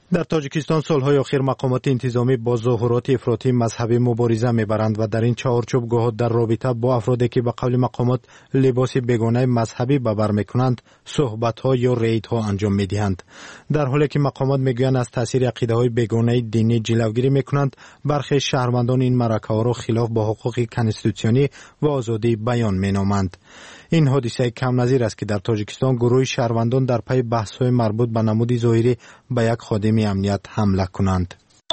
در تاجیکستان سالهای اخیر مقامات انتظامی با ظاهرات افراطی مذهبی مبارزه میبرند و در این چهارچوب گاه در رابطه با افرادی که به قول مقامات لباس بیگانه مذهبی به بر میکنند صحبت‌ها یا ریدها انجام میدهند. در حالی که مقامات میگویند از تاثیر عقیده‌های بیگانه دینی جلوگیری میکنند، برخی شهروندان این مرکه‌ها را خلاف با حقوق کنستیتوسیونی و آزادی بیان مینامند. این حادثه کم نظیر است که در تاجیکستان گروه شهروندان در پی بحث‌های مربوط به نمود ظاهری به یک خادم امنیت حمله کنند.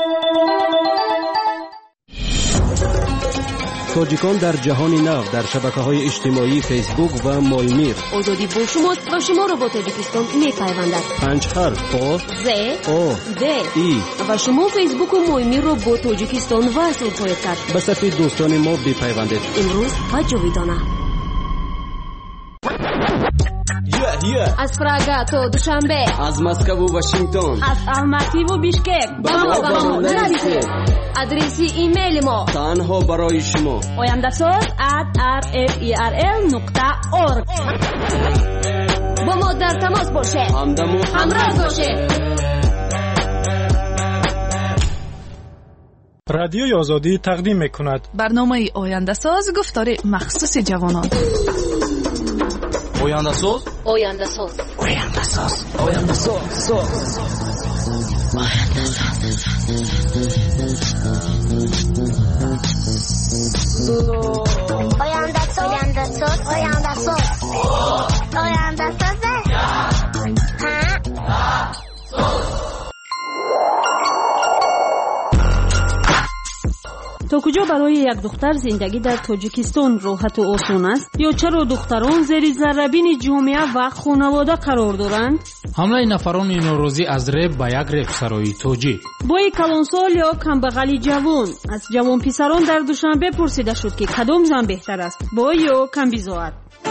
تاجیکان در جهان نو در شبکه‌های اجتماعی فیسبوک و مالمیر. آزادی با شماست و شما را با تاجیکستان می‌پیوندد. 5 حرف آ ز او د ای و شما فیسبوک و مالمیر را با تاجیکستان وصل خواهید کرد. به صف دوستان ما بپیوندید. امروز و جاویدانه. از پراگا تا دوشنبه، از مسکو و واشنگتن، از الماتی و بیشکک با ما نرسید. آدرس ایمیل ما تنها برای شما oyandasaz@rferl.org. با ما در تماس باشید، همراه باشید. رادیوی آزادی تقدیم میکند برنامه آینده‌ساز، گفتار مخصوص جوانان. آینده‌ساز آینده‌ساز آینده‌ساز آینده‌ساز تا کجا برای یک دختر زندگی در تاجیکستان راحت و آسان است؟ یا چرا دختران زیر ذره‌بین جامعه و خانواده قرار دارند؟ حمله نفران نوروزی از ریپ به یک ریپ سرای توجیک. بوی کلانسال یا کمبغلی جوان از جوان پسران در دوشنبه پرسیده شد که کدام زن بهتر است، بوی یا کمبیزاعت؟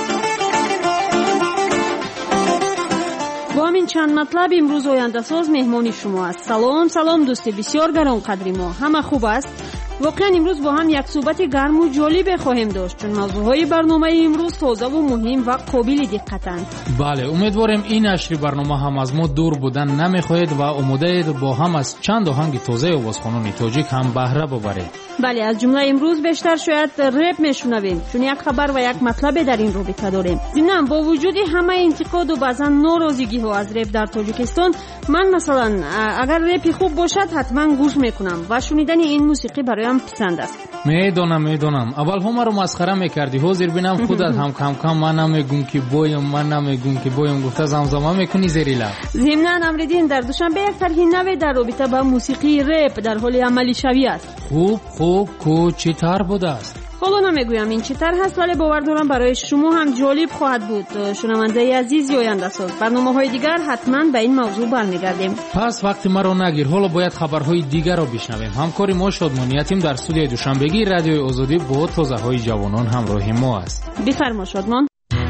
با همین چند مطلب امروز آینده‌ساز مهمانی شما است. سلام دوستی بسیار گرانقدری ما، همه خوب است؟ واقعا امروز با هم یک صحبت گرم و جالب خواهیم داشت، چون موضوعهای برنامه امروز تازه و مهم و قابل دقتند. بله، امیدواریم این نشر برنامه هم از ما دور بودن نمیخواهید و آماده اید با هم از چند آهنگ تازه آوازخوانان تاجیک هم بهره ببرید. بله، از جمله امروز بیشتر شاید رپ میشنویم، چون یک خبر و یک مطلب در این رابطه داریم. ضمن با وجود همه انتقاد و بعضا ناراضگی ها از رپ در تاجیکستان، من مثلا اگر رپ خوب باشد حتما گوش میکنم و شنیدن این موسیقی برایم پسند است. میدونم اول هم رو مسخره میکردی، حاضر بینم خودت هم کم کم من نمیگم که بویم گفته زمزمه میکنی زیر لب. ضمن امریدین در دوشنبه یک طرح نو در رابطه با موسیقی رپ در حال عملی شوی است. خوب کو چی طرح بوده است؟ حالا نمیگویم این چی طرح هست، ولی باور دارم برای شما هم جالب خواهد بود. شنونده عزیز آینده‌ساز، برنامه‌های دیگر حتما به این موضوع برمیگردیم. پس وقتی ما رو نگیر، حالا باید خبرهای دیگر رو بشنویم. همکاری ما شادمانیتیم در استودیوی دوشنبگی رادیوی آزادی با تازه‌های جوانان همراه ما است. بفرما شادمان.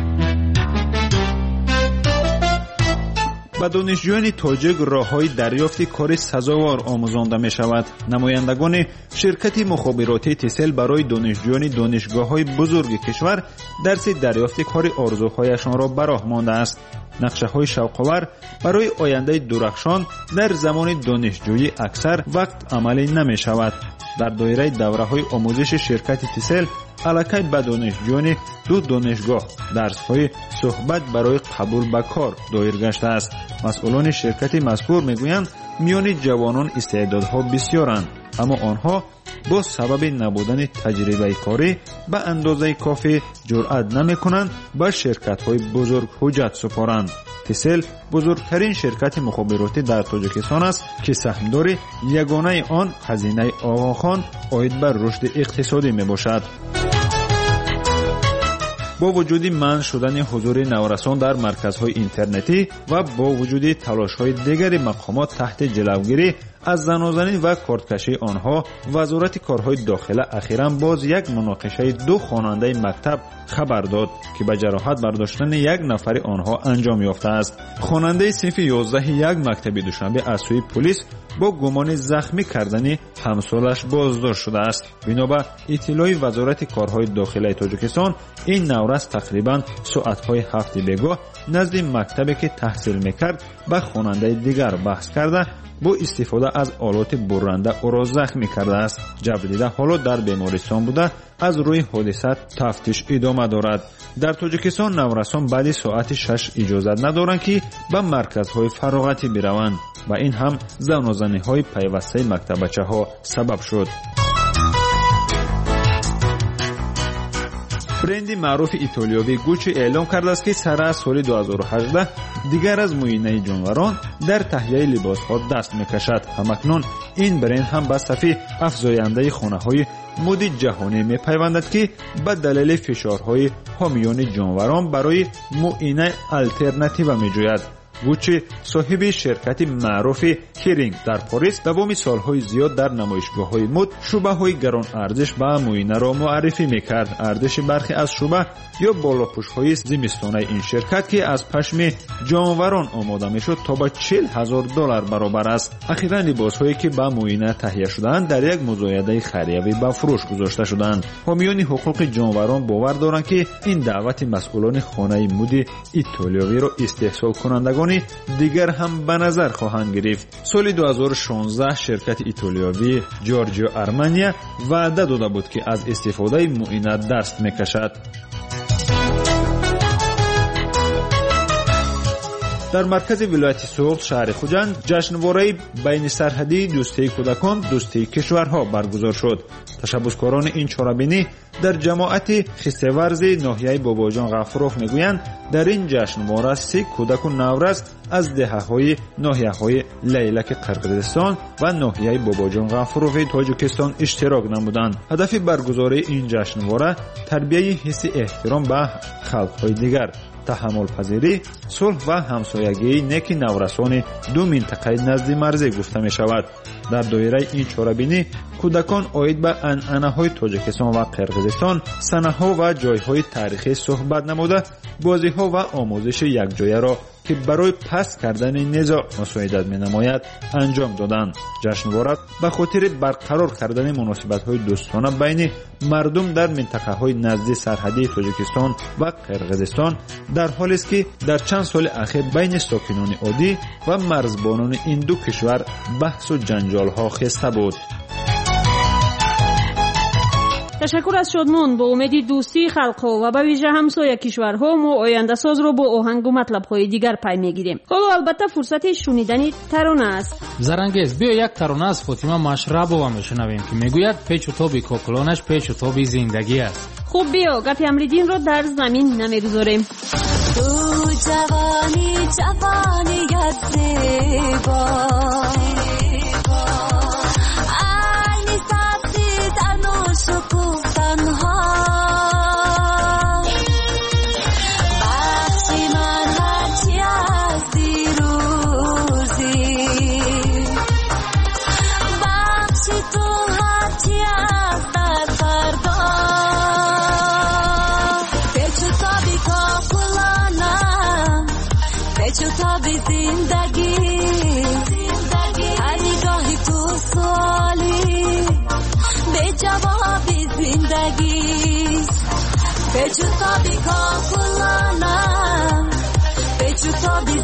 به دانشجویان تاجیک راه‌های دریافت کار سزاوار آموزانده می‌شود. نمایندگان شرکت مخابراتی تسل برای دانشجویان دانشگاه‌های بزرگ کشور درس دریافت کار آرزوهایشان را به راه مانده است. نقشه‌های شوق‌آور برای آینده درخشان در زمان دانشجویی اکثر وقت عملی نمی‌شود. در دایره دوره‌های آموزش شرکت تسل علاقه به دانشجویان دو دانشگاه درس‌های صحبت برای قبول به کار دایر گشته است. مسئولان شرکت مذکور میگویند میان جوانان استعدادها بسیارند، اما آنها با سبب نبودن تجربه کاری به اندازه کافی جرأت نمی‌کنند به شرکت‌های بزرگ حجت سپارند. تسل بزرگترین شرکت مخابراتی در تاجیکستان است که سهمدار یگانه آن خزینه آقاخان عاید بر رشد اقتصادی میباشد. با وجود منع شدن حضور نورسان در مرکزهای اینترنتی و با وجود تلاش‌های دیگر مقامات تحت جلوگیری از زنازنی و کارتکشی آنها، وزارت کارهای داخله اخیراً باز یک مناقشه دو خواننده مکتب خبر داد که به جراحت برداشتن یک نفر آنها انجام یافته است. خواننده صنف 11 یک مکتب دوشنبه از سوی پلیس با گمان زخمی کردن همسالش بازداشت شده است. بنابر اطلاع وزارت کارهای داخله تاجیکستان، این نورس تقریباً ساعت‌های هفت بگاه نزد مکتبی که تحصیل میکرد به خواننده دیگر بحث کرده با استفاده از آلات برنده او را زخمی کرده است. جبریده حالا در بیمارستان بوده. از روی حادثه تفتیش ادامه دارد. در تاجیکستان نورسان بعد ساعت 6 اجازت ندارند که به مرکزهای فراغتی بروند و این هم زن و زنی‌های پیوسته مکتبچه‌ها سبب شد. برندی معروف ایتالیایی گوچی اعلام کرده است که سر از سال 2018 دیگر از معاینه جانوران در تهیه لباس‌ها دست می‌کشد. همکنون این برند هم به صف افزاینده خانه‌های مد جهانی می‌پیوندد که به دلیل فشارهای حامیان جانوران برای معاینه آلترناتیو می‌جوید. گوچی صاحب شرکت معروف کیرینگ در پاریس دوام سالهای زیاد در نمایشگاه‌های مد شوبه‌های گران ارزش به معاینه را معرفی می‌کرد. ارزش برخی از شوبه یا بالاپوش‌های زمستانه این شرکت که از پشم جانوران آماده می‌شد تا به $40,000 برابر است. اخیراً لباس‌هایی که به معاینه تهیه شده‌اند در یک مزایده خیریوی به فروش گذاشته شده‌اند. حامیان حقوق جانوران باور دارند که این دعوت مسئولان خانه مد ایتالیایی را استحصال کنندگان دیگر هم به نظر خواهند گرفت. سال 2016 شرکت ایتالیایی جورجیو ارمانیا وعده داده بود که از استفاده معاینه دست میکشد. در مرکز ولایت سوخت شهر خوجند جشنواره بین سرحدی دوستی کودکان دوستی کشورها برگزار شد. تشبثکاران این چهاربینی در جماعت خسته‌ورز ناحیه باباجان غفروف میگویند در این جشنواره 3 کودک و نورز از دهه‌های ناحیه‌های لیلک قرقیزستان و ناحیه باباجان غفروف تاجیکستان اشتراک نمودند. هدف برگزاری این جشنواره تربیت حس احترام به خلق‌های دیگر، تحمل پذیری، صلح و همسایگی نیک نورسان دو منطقه نزد مرزی گفته می شود. در دایره این چهاربینی کودکان عاید به عنعنه‌های تاجیکستان و قرقیزستان، صحنه‌ها و جای‌های تاریخی صحبت نموده، بازی‌ها و آموزش یکجایه را که برای پس کردن نزاع مساعدت می‌نماید انجام دادند. جشنواره به خاطر برقرار کردن مناسبت‌های دوستانه بین مردم در منطقه‌های نزدیک سرحدی تاجیکستان و قرقیزستان در حالی است که در چند سال اخیر بین ساکنان عادی و مرزبانان این دو کشور بحث و جنجال‌ها خسته بود. تشکر از شادمان. با امیدی دوستی خلق‌ها و به ویژه همسایه کشورها ما آینده ساز رو با آهنگ و مطلب‌های دیگر پی می‌گیریم. حالا البته فرصت شنیدن ترانه است. زرنگیز بیا یک ترانه از فاطمه مشربова میشنویم که میگوید پیچ و تاب کوکلانش پیچ و تاب زندگی است. خوب بیا گپ امریدین رو در زمین نمیگذاریم. تو جوانی جوانیت زیبا پیچو تابی کاملانم پیچو تابی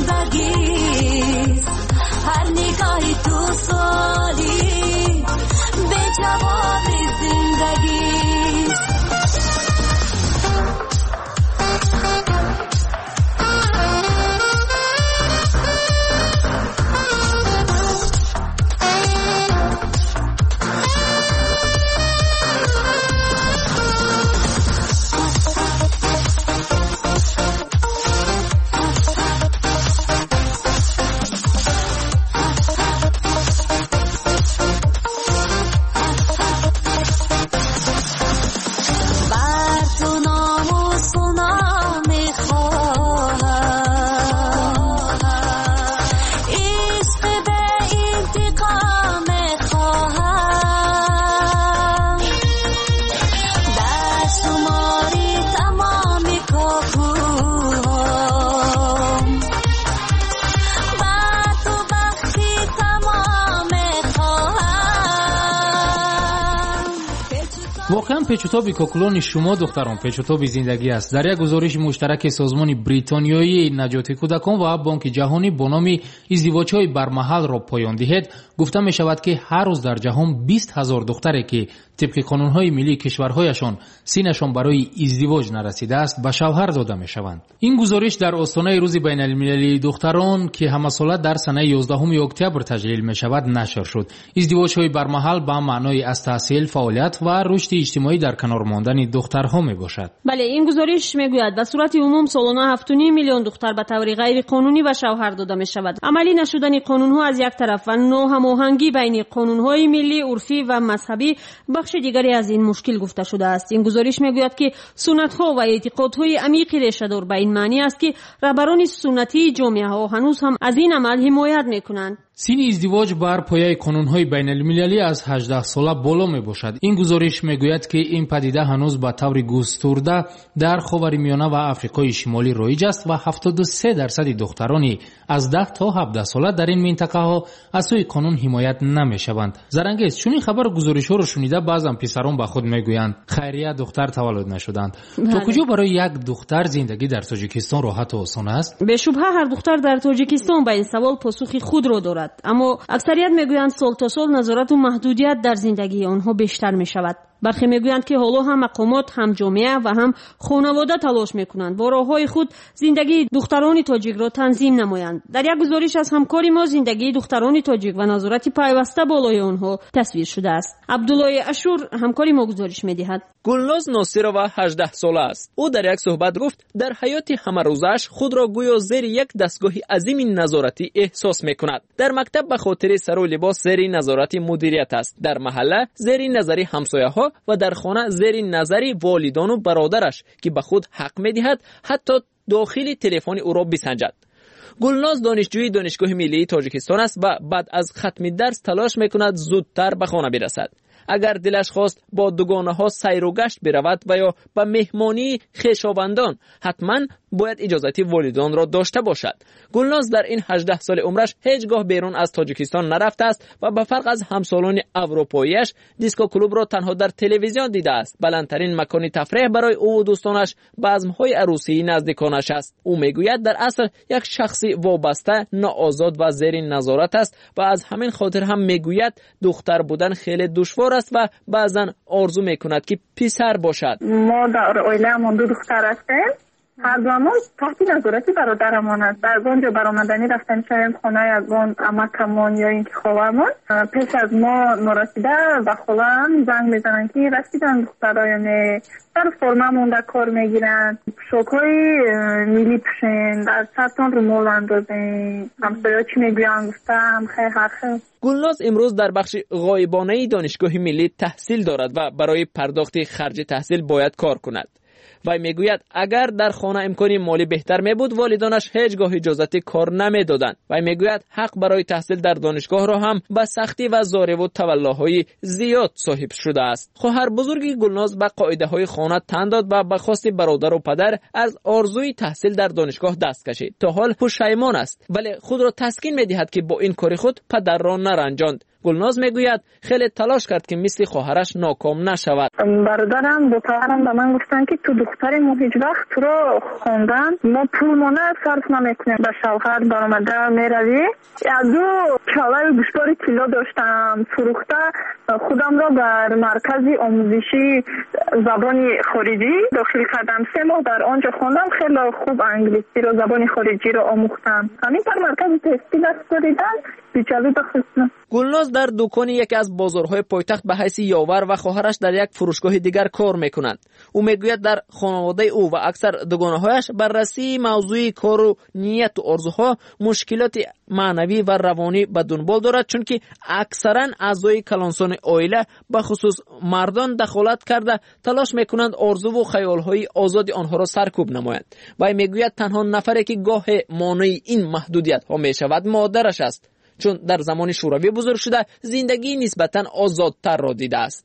زندگی هر نگاهی تو سالی به جواب زندگی واقعا پیچ و کوکلون شما دختران پیچ و زندگی است. در یک گزارش مشترک سازمان بریتانیایی نجات کودکان و بانک جهانی با نام ازدواج‌های برمحل را پایان دهید گفته می شود که هر روز در جهان 20,000 دختری که طبق قانون‌های ملی کشورهایشان سنشان برای ازدواج نرسیده است به شوهر داده می شوند. این گزارش در آستانه روز بین‌المللی دختران که همساله در سنه 11 اکتبر تجلیل می شود نشر شد. ازدواج‌های برمحل به معنای از تحصیل، فعالیت و رشد اجتماعی در کنار ماندن دخترها می باشد. بله، این گزارش می گوید به صورت عموم سالانه 7.5 میلیون دختر به طور غیر قانونی به شوهر داده می شود. عملی نشدن قانون‌ها از یک طرف و ناهماهنگی بین قانون‌های ملی، عرفی و مذهبی بخش دیگری از این مشکل گفته شده است. این گزارش می گوید که سنت‌ها و اعتقادهای عمیق ریشه‌دار به این معنی است که رهبران سنتی جامعه‌ها هنوز هم از این عمل حمایت می‌کنند. سن ازدواج بر پایه قانون‌های بین‌المللی از 18 ساله بالا میباشد. این گزارش میگوید که این پدیده هنوز به طور گسترده در خاورمیانه و آفریقای شمالی رایج است و 73% دخترانی از 10 تا 17 ساله در این منطقه ها از سوی قانون حمایت نمیشوند. زرنگیز چون این خبر گزارش‌ها را شنیده بعضی پسران به خود میگویند خیریه دختر تولد نشدند. تا کجا برای یک دختر زندگی در تاجیکستان راحت و آسان است؟ به شبهه هر دختر در تاجیکستان به این سوال پاسخ خود را دارد. اما اکثریت میگویند سال تا سال نظارت و محدودیت در زندگی آنها بیشتر می شود. برخی میگویند که حالا هم مقامات، هم جامعه و هم خانواده تلاش میکنند با راههای خود زندگی دختران تاجیک را تنظیم نمایند. در یک گزارش از همکاری ما زندگی دختران تاجیک و نظارت پیوسته بالای آنها تصویر شده است. عبدالله اشور همکاری ما گزارش میدهد. گلناز ناصرова 18 ساله است. او در یک صحبت گفت در حیات همه روزش خود را گویا زیر یک دستگاه عظیم نظارتی احساس میکند. در مکتب به خاطر سر و لباس زیر نظارت مدیریت است. در محله زیر نظر همسایه‌ها و در خانه زیر نظر والدان و برادرش که به خود حق می‌دهد حتی داخل تلفن او را بسنجد. گلناز دانشجوی دانشگاه ملی تاجیکستان است و بعد از ختم درس تلاش می‌کند زودتر به خانه برسد. اگر دلش خواست با دوگانه ها سیر و گشت برود و یا به مهمانی خویشاوندان حتما باید اجازت والدان را داشته باشد. گلناز در این 18 سال عمرش هیچگاه بیرون از تاجیکستان نرفته است و به فرق از همسالان اروپاییش دیسکو کلوب را تنها در تلویزیون دیده است. بلندترین مکان تفریح برای او و دوستانش بزم‌های عروسی نزدیکانش است. او میگوید در اصل یک شخصی وابسته، ناآزاد و زیر نظارت است و از همین خاطر هم میگوید دختر بودن خیلی دشوار است و بعضا آرزو میکند که پسر باشد. ما در عائله‌مون دو دختر هستیم. هر دومون تحت نظارت برادرمون است. در اونجا برآمدنی رفتن شویم خانه یگان عمکمون یا اینکه خواهرمون پیش از ما نرسیده و خاله‌ام زنگ میزنن که رسیدن دخترها یا نه. در فرممون در کار میگیرن، شوکای میلی پوشین، در سرتان رومال اندازین. همسایه‌ها چی میگوین گفتم خیلی حرفه. گلناز امروز در بخش غایبانه دانشگاه ملی تحصیل دارد و برای پرداخت خرج تحصیل باید کار کند. و میگوید اگر در خانه امکانی مالی بهتر میبود والدانش هیچگاه اجازت کار نمیدادند. و میگوید حق برای تحصیل در دانشگاه را هم با سختی و زاری و تولاهای زیاد صاحب شده است. خواهر بزرگ گلناز به قاعده های خانه تن داد و به خواست برادر و پدر از آرزوی تحصیل در دانشگاه دست کشید. تا حال پشیمان است ولی خود را تسکین میدهد که با این کار خود پدر را نرنجاند. گلناز میگوید خیلی تلاش کرد که مثل خواهرش ناکام نشود. برادرم با پدرم به من گفتن که تو دختری هیچ وقت تو رو خواندن ما پولمونه صرف نمیکنیم، به شوهر برآمده میروی. دو کلای گوشتار طلا داشتم فروخته خودم را بر مرکز آموزشی زبان خارجی داخل کردم. 3 ماه در آنجا خواندم، خیلی خوب انگلیسی را زبان خارجی را آموختم. همین پر مرکز تحصیل دست دادن بیچاره داخل. گلناز در دکان یکی از بازارهای پایتخت به حیث یاور و خواهرش در یک فروشگاه دیگر کار میکنند. او میگوید در خانواده او و اکثر دوگانه‌هایش بررسی موضوع کار و نیت و آرزوها مشکلات معنوی و روانی به دنبال دارد، چون که اکثرا اعضای کلانسان عائله به خصوص مردان دخالت کرده تلاش میکنند آرزو و خیالهای آزاد آنها را سرکوب نمایند. و میگوید تنها نفری که گاه مانع این محدودیت ها میشود مادرش است، چون در زمان شوروی بزرگ شده زندگی نسبتاً آزادتر را دیده است.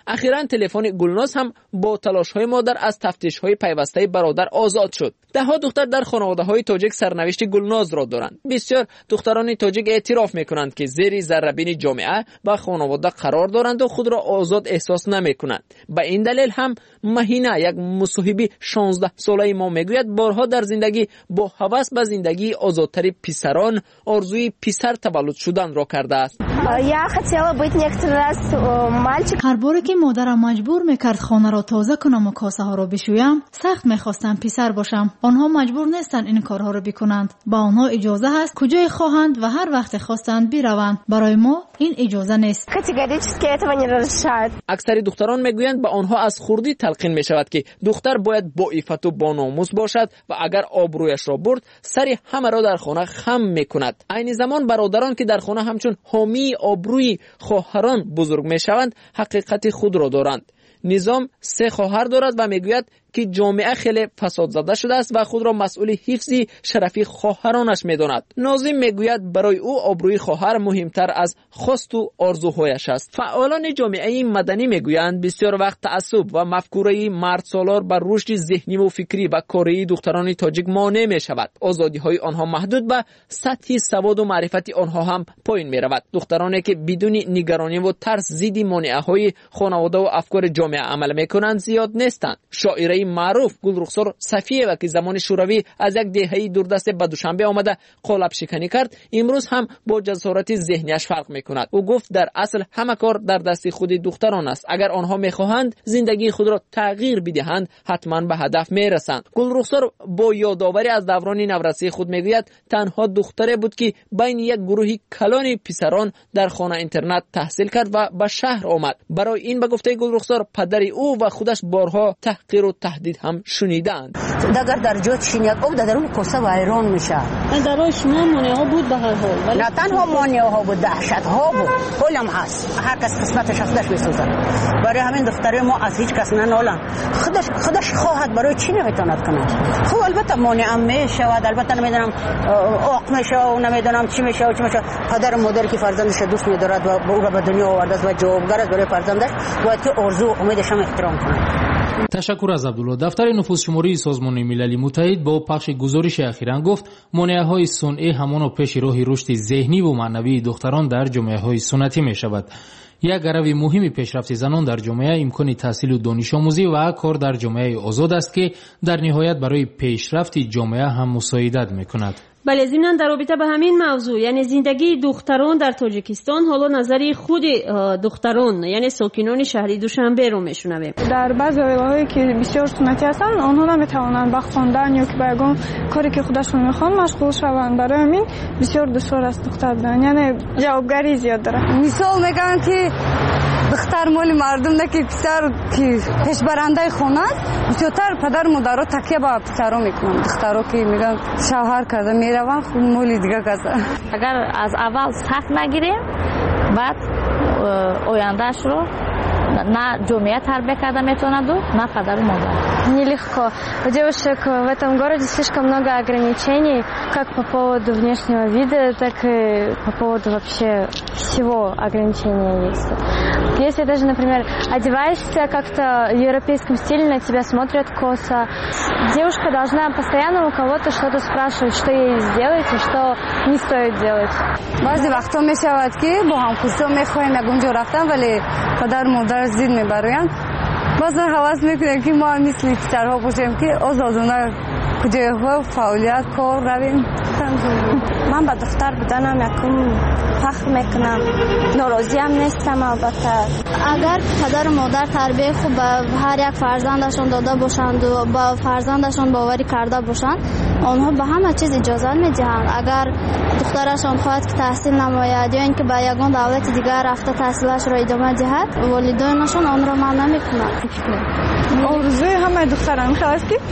اخیراً تلفن گلناز هم با تلاش‌های مادر از تفتیش‌های پیوسته برادر آزاد شد. ده‌ها دختر در خانواده‌های تاجیک سرنوشت گلناز را دارند. بسیار دختران تاجیک اعتراف می‌کنند که زیر ذره‌بین جامعه و خانواده قرار دارند و خود را آزاد احساس نمی‌کنند. به این دلیل هم مهینه یک مصاحبه 16 ساله ما میگوید بارها در زندگی با هوس به زندگی آزادتر پسران آرزوی پسر تولد شدن را کرده است. هر باری که مادرم مجبور میکرد خانه را تازه کنم و کاسه ها را بشویم، سخت میخواستم پسر باشم. آنها مجبور نیستند این کارها را بکنند. با آنها اجازه هست کجای خواهند و هر وقت خواستند بروند. برای ما این اجازه نیست. اکثر دختران میگویند به آنها از خردی تلقین میشود که دختر باید با عفت و با ناموس باشد و اگر آبرویش را برد سر همه را در خانه خم میکند. عین زمان برادران که در خانه همچون حامی آبروی خواهران بزرگ میشوند حقیقت خود را دارند. نظام 3 خواهر دارد و میگوید که جامعه خیلی فساد زده شده است و خود را مسئول حفظ شرفی خواهرانش میداند. ناظم میگوید برای او آبروی خواهر مهمتر از خواست و آرزوهایش است. فعالان جامعه مدنی میگویند بسیار وقت تعصب و مفکوره مردسالار بر رشد ذهنی و فکری و کاری دختران تاجیک مانع می شود. آزادی های آنها محدود و سطح سواد و معرفت آنها هم پایین می رود. دخترانی که بدون نگرانی و ترس ضد مانعه های خانواده و افکار جامعه عمل میکنند زیاد نیستند. شاعره معروف گلرخسار صفیه که زمان شوروی از یک دهه دوردست به دوشنبه آمده قالب شکنی کرد، امروز هم با جسارت ذهنیش فرق میکند. او گفت در اصل همه کار در دست خود دختران است. اگر آنها میخواهند زندگی خود را تغییر بدهند حتما به هدف میرسند. گلرخسار با یادآوری از دوران نورسی خود میگوید تنها دختری بود که بین یک گروه کلان پسران در خانه اینترنت تحصیل کرد و به شهر آمد. برای این به گفته گلرخسار پدر او و خودش بارها تحقیر و تهدید هم شنیدند. اگر در جوت شینیک او در اون کوسه وایران میشه. برای شما مانعه ها بود به هر حال. نه تنها مانعه ها بود، دهشت ها بود. کلم هست. هر کس قسمتش خودش میسوزه. برای همین دختره ما از هیچ کس ننالن. خودش خواهد برای چی نمیتوند کنه. خب البته مانعه میشه و البته نمیدونم عاق میشه و نمیدونم چی میشه و چی میشه. پدر مادری که فرزندش دوست می‌دارد و او را به دنیا آورده و جوابگر است برای فرزندش باید که آرزو و امیدش هم احترام کنه. تشکر از عبدالله. دفتر نفوذ شماری سازمان ملل متحد با پخش گزارش اخیراً گفت مانعه‌های صنعی همان پیش راه رشد ذهنی و معنوی دختران در جامعه‌های سنتی می‌شود. یک گروه مهمی پیشرفت زنان در جامعه امکان تحصیل و دانش آموزی و کار در جامعه آزاد است که در نهایت برای پیشرفت جامعه هم مساعدت می‌کند. بله، ضمناً در رابطه به همین موضوع یعنی زندگی دختران در تاجیکستان، حالا نظری خود دختران یعنی ساکنان شهری دوشنبه رو میشنویم. در بعضی ویلاهایی که بسیار سنتی هستن آنها نمیتوانند به خواندن یا که به یگان کاری که خودشون میخوان مشغول شوند. برای همین بسیار دشوار است دختر بودن، یعنی جوابگری زیاد داره. مثال میگن که دختر مال مردم نه که پسر که پیش برنده خونه است، بسیارتر پدر مادرها تکیه به پسرها میکنن. دخترها که میگن شوهر کرده میرون خود مال دیگه کسه. اگر از اول سخت نگیریم بعد آیندهش رو на جامعه تربیت کرده میتونه دو на подару модуль. Нелегко. У девушек в этом городе слишком много ограничений, как по поводу внешнего вида, так и по поводу вообще всего ограничения есть. Если даже, например, одеваешься как-то в европейском стиле, на тебя смотрят косо, девушка должна постоянно у кого-то что-то спрашивать, что ей сделать и что не стоит делать. بعضی وقتا میشود که با همکورسا میخوایم یک اونجا رفتن ولی پدر مادر زید میبرویند. بازم حواس میکنیم که ما مثل پسرها باشیم که آزادانه کجای ها فعالیت کار رویم. من با دختر بودنم یکم فخر میکنم، ناراضی هم نیستم. البته اگر پدر و مادر تربیت خوب به هر یک فرزندشان داده باشند و با فرزندشان باوری کرده باشند، آنها به همه چیز اجازه میدهند. اگر دخترشان خواهد که تحصیل نماید یا اینکه به یگان دولت دیگر رفته تحصیلش را ادامه دهد، والدینشان آن را منع میکنند. آرزوی همه دختران خواست که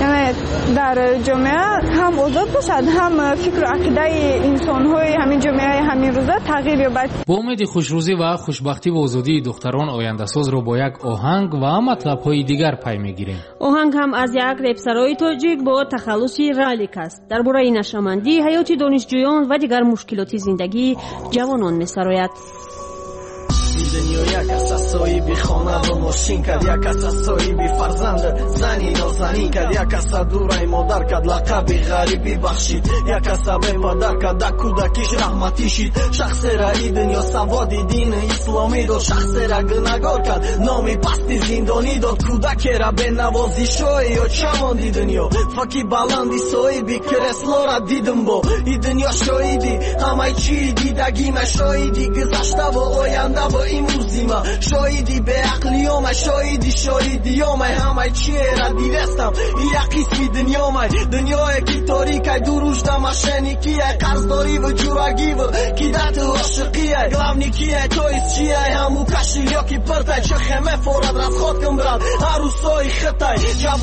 در جامعه هم آزاد باشد، هم فکر و عقیده انسان‌های همین جامعه همین روزه تغییر یابد. با امید خوشروزی و خوشبختی و آزادی دختران آینده ساز را با یک آهنگ و مطلب‌های دیگر پی می‌گیریم. آهنگ هم از یک رپسرای تاجیک با تخلص رالیک است. درباره نشامندی، حیات دانشجویان و دیگر مشکلات زندگی جوانان می‌سراید. دنیا یک کس از صاحبی خانه و ماشین کرد، یک کس از صاحبی فرزند زنی نازنین کرد، یک کس دورای مادر کرد لقب غریبی بخشید، یک کس به پدر کرد در کودکیش رحمتی شید. شخص را ای دنیا سواد دین اسلامی داد، شخص را گناهکار کرد نامی پستی زندانی داد. کودک را به نوازشای یا چماندی دنیا فکی بلندی صاحبی کرسلا را دیدم با ای دنیا شایدی همه چی دیدگی ما شایدی گذشته و آینده و امروزی ما شایدی به عقلی ما شایدی ما همه چی را دیدستم یک قسمی دنیا ما دنیای کی تاریکی دروش دمشنی کی قرضداری و جورگی و کیدت و عاشقی گلمنی کی تویست چی همو کشیلیا کی پرتای چه خمه فورد راز خود کم برد عروسای خطای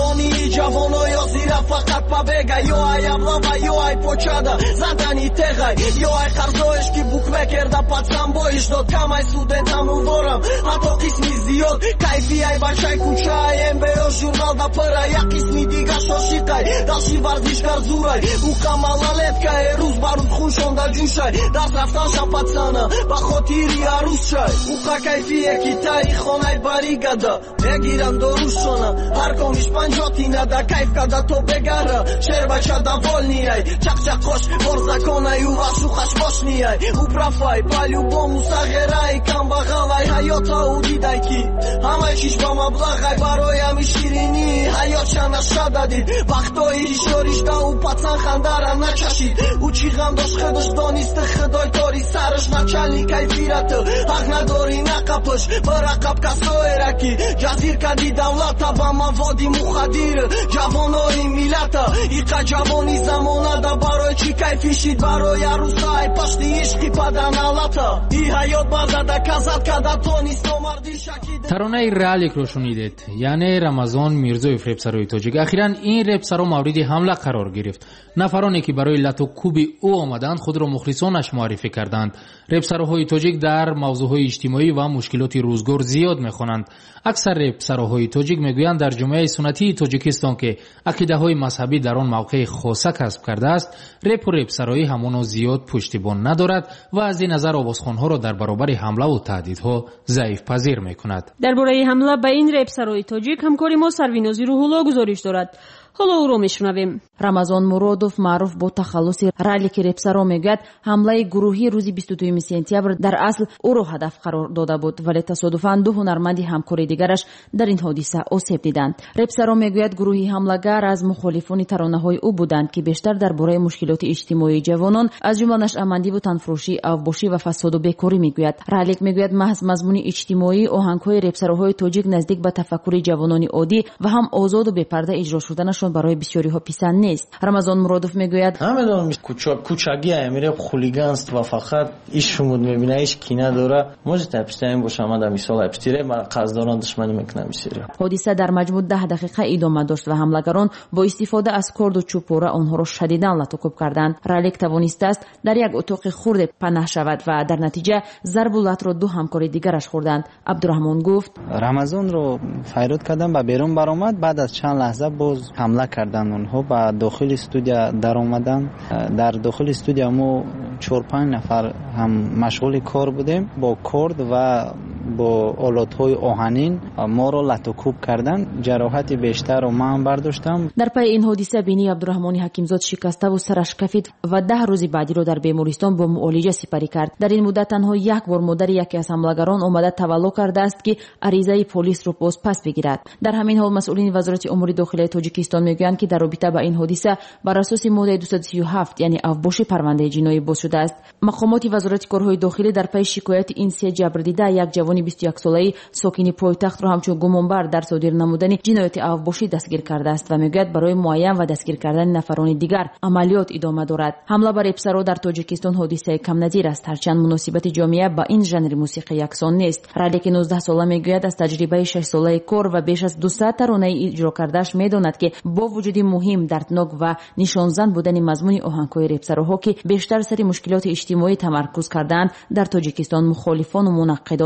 جوانو یا زیرا فقط پا بگه یا ای ابلا یا ای پوچاده زندنی تغای یا ای قرضایش کی بوکمه کرده پترم بایش داد کم ای سوده دمو دارم حتی قسمی زیاد کیفی ای بچه کوچه ای ام به ژورنال دا پره یک قسمی دیگه شاشیقای داشی ورزشگر زورای او کمالالت که روز بر روز خونشون دا جوشای درس رفتنشم پتسانه با خاطیری عروس شای او کیفیه کی تایی خانه باری گده بگیرم دروشونه هر کمیش پنجاتی نده کیف کده تو بگره شیر بچه دوال نیای چق خوش برزکانه او وشوخش باش نیای او پرفای پلیو با مستغیره کم بغلای حیاتا او دیدای کی همه چیش با مبلغای برای همی شیرینی حیات شنه شده دید وقتایی شوریشده او پتن خنده نچشید او چی غم داشت خدش دانیست خدای تاری سرش نچلی کیفیرت حق نداری نقبش برقب کسای رکی جزیر کدی دولت با موادی مخدیر جوانای ملت ایقا جوانی زمانه دا برای چی کیفی شید برای روزای پشتی عشقی پدن علتا ای حیات بازده کزد کده تو نیست و مردی شکیده. ترانه رالک رو شنیدید، یعنی رمضان میرزویف رپسروی تاجیک. اخیراً این رپسرو مورد حمله قرار گرفت. نفرانی که برای لط و کوب او آمدند خود را مخلصانش معرفی کردند. رپسروهای تاجیک در موضوعهای اجتماعی و مشکلات روزگار زیاد میخوانند. اکثر رپسروهای تاجیک میگویند در جامعه سنتی تاجیکستان که عقیده‌های مذهبی در آن موقع خاصه کسب کرده است، رپ و رپسرایی همانو زیاد پشتیبان ندارد و از این نظر آوازخوان‌ها را در برابر حمله و تهدیدها ضعیف پذیر میکند. درباره حمله به این رپسرای تاجیک همکاری ما سروینازی روح‌الله گزارش دارد. حالا او را میشنویم. рамазон муродов маъруф бо тахаллуси раллики репсаро мегӯяд ҳамлаи гурӯҳӣ рӯзи 22 сентябр дар асл ӯро ҳадаф қарор дода буд, вале тасодуфан ду ҳунарманди ҳамкори дигараш дар ин ҳодиса осеб диданд. репсаро мегӯяд гурӯҳи ҳамлагар аз мухолифони таронаҳои ӯ буданд ки бештар дар бораи мушкилоти иҷтимоии ҷавонон аз ҷумла нашъамандиву танфурӯшӣ, авбошӣ ва фасоду бекорӣ мегӯяд. раллик мегӯяд маҳз мазмуни иҷтимоӣ оҳангҳои репсароҳои тоҷик наздик ба тафаккури ҷавонони оддӣ ва ҳам озоду бепарда иҷро шуданашон барои бисёриҳо писанд нест. рамазон муродов мегӯяд ҳамедон кӯчагия мере хулиганство фақат ишумуд мебина иш кина дора може тапистаем бошам ада мисол апстире ма қаздорон душмани мекунам бисёри. ҳодиса дар маҷмӯъ 10 дақиқа идома дошт ва ҳамлагарон бо истифода аз корду чӯпора онҳоро шадидан латукуб карданд. раллик тавонистааст дар як утоқи хурде панаҳ шавад ва дар натиҷа зарбу латро ду ҳамкори дигараш хӯрданд. абдураҳмон гуфт рамазонро файрод кардам ба берун баромад, баъд аз чанд лаҳза боз ҳамла карданд. онҳо ба дохили студия даромаданд. дар дохили студия мо 4-5 нафар ҳам машғули кор будем. бо корд ва бо олотҳои оҳанин моро латукуб карданд. ҷароҳати бештарро ман бардоштам. дар пайи ин ҳодиса бинии абдураҳмони ҳакимзод шикаставу сараш кафид ва 10 рӯзи баъдиро дар бемористон бо муолиҷа сипарӣ кард. дар ин муддат танҳо як бор модари яке аз ҳамлагарон омада тавалло кардааст ки аризаи полисро боз пас бигирад. дар ҳамин ҳол масъулини вазорати умури дохилияи тоҷикистон мегӯянд ки дар робита ба ин ҳодиса бар асоси моддаи 237 яъне авбоши парвандаи ҷиноӣ боз шудааст. мақомоти вазорати корҳои дохилӣ дар пайи шикояти ин се ҷабрдида як ҷавони 21-солаи сокини пойтахтро ҳамчун гумонбар дар содир намудани ҷинояти авбошӣ дастгир кардааст ва мегӯяд барои муайян ва дастгир кардани нафарони дигар амалиёт идома дорад. ҳамла ба репсаро дар тоҷикистон ҳодисаи камназир аст, ҳарчанд муносибати ҷомеа ба ин жанри мусиқӣ яксон нест. раллики 19-сола мегӯяд аз таҷрибаи 6-солаи кор ва беш аз 200 таронаи иҷро кардааш медонад ки бо вуҷуди муҳим, дарднок ва нишонзан будани мазмуни оҳангҳои репсароҳо ки бештар сари мушкилоти иҷтимоӣ тамаркуз кардаанд, дар тоҷикистон мухолифону мунаққидони ин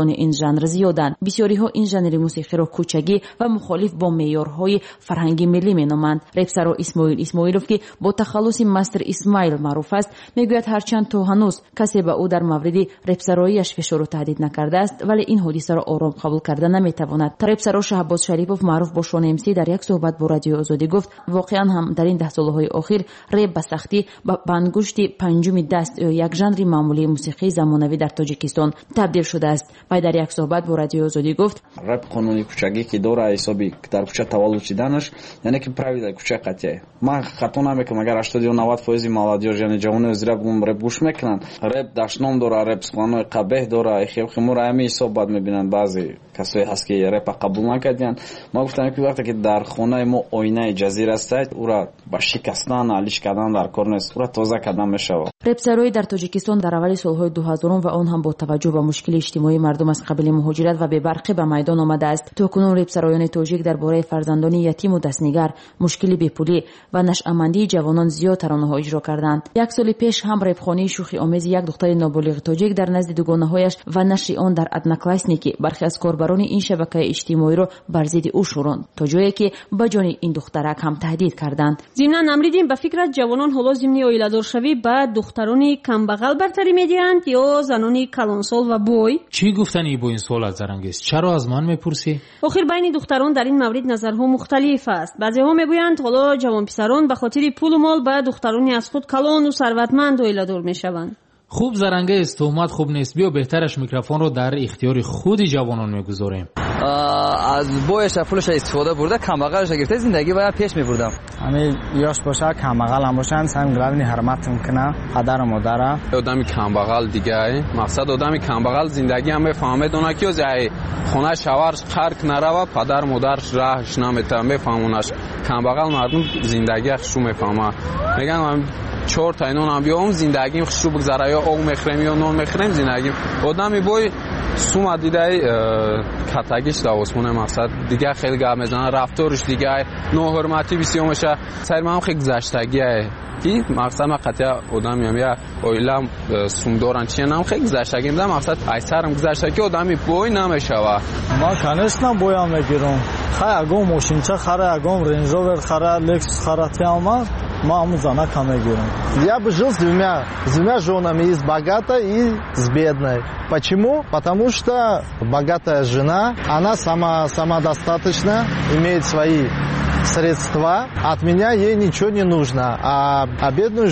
жанр зиёданд. бисёриҳо ин жанри мусиқиро кӯчагӣ ва мухолиф бо меъёрҳои фарҳанги миллӣ меноманд. репсаро исмоил исмоилов ки бо тахаллуси мастер исмаил маъруф аст мегӯяд ҳарчанд то ҳанӯз касе ба ӯ дар мавриди репсароиаш фишору таҳдид накардааст, вале ин ҳодисаро ором қабул карда наметавонад. репсаро Шаҳбоз Шарипов маъруф бо Шон МС дар як суҳбат бо Радиои Озодӣ гуфт воқеан ҳам дар ин 10 солҳои охир реп ба сахтӣ ба бангушти панҷуми даст ё як жанри маъмулии мусиқии замонавӣ дар Тоҷикистон табдил шудааст. вай дар як суҳбат бо Радиои Озодӣ гуфт реп қонуни кӯчагӣ ки дора ҳисоби дар кӯча таваллуд шиданаш яъне ки правила кӯча қатъия ман хато намекунам агар 80-90% молодёж яъне ҷавони озира реп гӯш мекунанд реп дашном дора реп суханои қабеҳ дора хемура ҳами ҳисоб бад мебинанд баъзе касое ҳаст ки репа қабул накардиянд. ма гуфтам ки вақте ки дар хонаи мо оинаи ҷазира астад ура ба шикастан алиш кардан дар кор нест ура тоза кардан мешавад. репсароӣ дар Тоҷикистон дар аввали солҳои 2000 ва он ҳам бо таваҷҷӯҳ ба мушкили иҷтимоии мардум аз қабили муҳоҷират ва бебарқӣ ба майдон омадааст. токунун репсароёни тоҷик дар бораи фарзандони ятиму дастнигар, мушкили бепулӣ ва нашъамандии ҷавонон зиёд таронаҳо иҷро карданд. як соли пеш ҳам репхонии шӯхи омези як духтари ноболиғи тоҷик дар назди дугонаҳояш ва нашри он дар Одноклассники бархе аз корбарони ин шабакаи иҷтимоиро бар зидди ӯ шӯронд, то ҷое ки ба ҷони ин духтарак ҳам таҳдид карданд. зимнан амридим ба фикрат ҷавонон ҳоло зимни оиладоршавӣ ба духтарони камбағал бартарӣ медиҳанд ё занони калонсол ва бой? чӣ гуфтани бо ин суолат зарангез? чаро аз ман мепурсӣ? охир байни духтарон дар ин маврид назарҳо мухталиф аст. баъзеҳо мегӯянд ҳоло ҷавонписарон ба хотири пулу мол ба духтарони аз худ калону сарватманд оиладор мешаванд. хуб зарангез, тӯҳмат хуб нест. биё беҳтараш микрофонро дар ихтиёри худи ҷавонон мегузорем. аз бояша пулаша истифода бурда камбағалаша гирифта зиндагӣ бояд пеш мебурдам. ҳамин ёш боша камбағал ҳам бошанд сам главни ҳурмат мекунам падару модара. одами камбағал дигар мақсад одами камбағал зиндагӣ ҳам мефаҳмад медонад ки озяй хона шаварш қарк нарава падар модарш раҳш наметавад мефаҳмонаш. камбағал мардум зиндагиаш шу мефаҳмад меган 4 та нон ам биём зиндагим хушрӯ бигзара ё ог мехӯрем ё нон мехӯрем зиндагим одами бой сума дидай катагиш да осмоне мақсад дигар хеле гап мезанад рафториш дигар ноҳурматӣ бисёр меша сари ман хеле гузаштагие ки мақсад ма қатъия одамиам я оилам сумдоран чиянам хеле гузаштагӣ меда мақсад айсарам гузашта ки одами бой намешава. ман конечно боям мегирам хай агон мошинча хара агон рейнҷовер хара лексус хара тиама ма ему занака мегирам. Я бы жил с двумя женами, и с богатой, и с бедной. Почему? Потому что богатая жена, она самодостаточна, имеет свои средства, от меня ей ничего не нужно, а бедную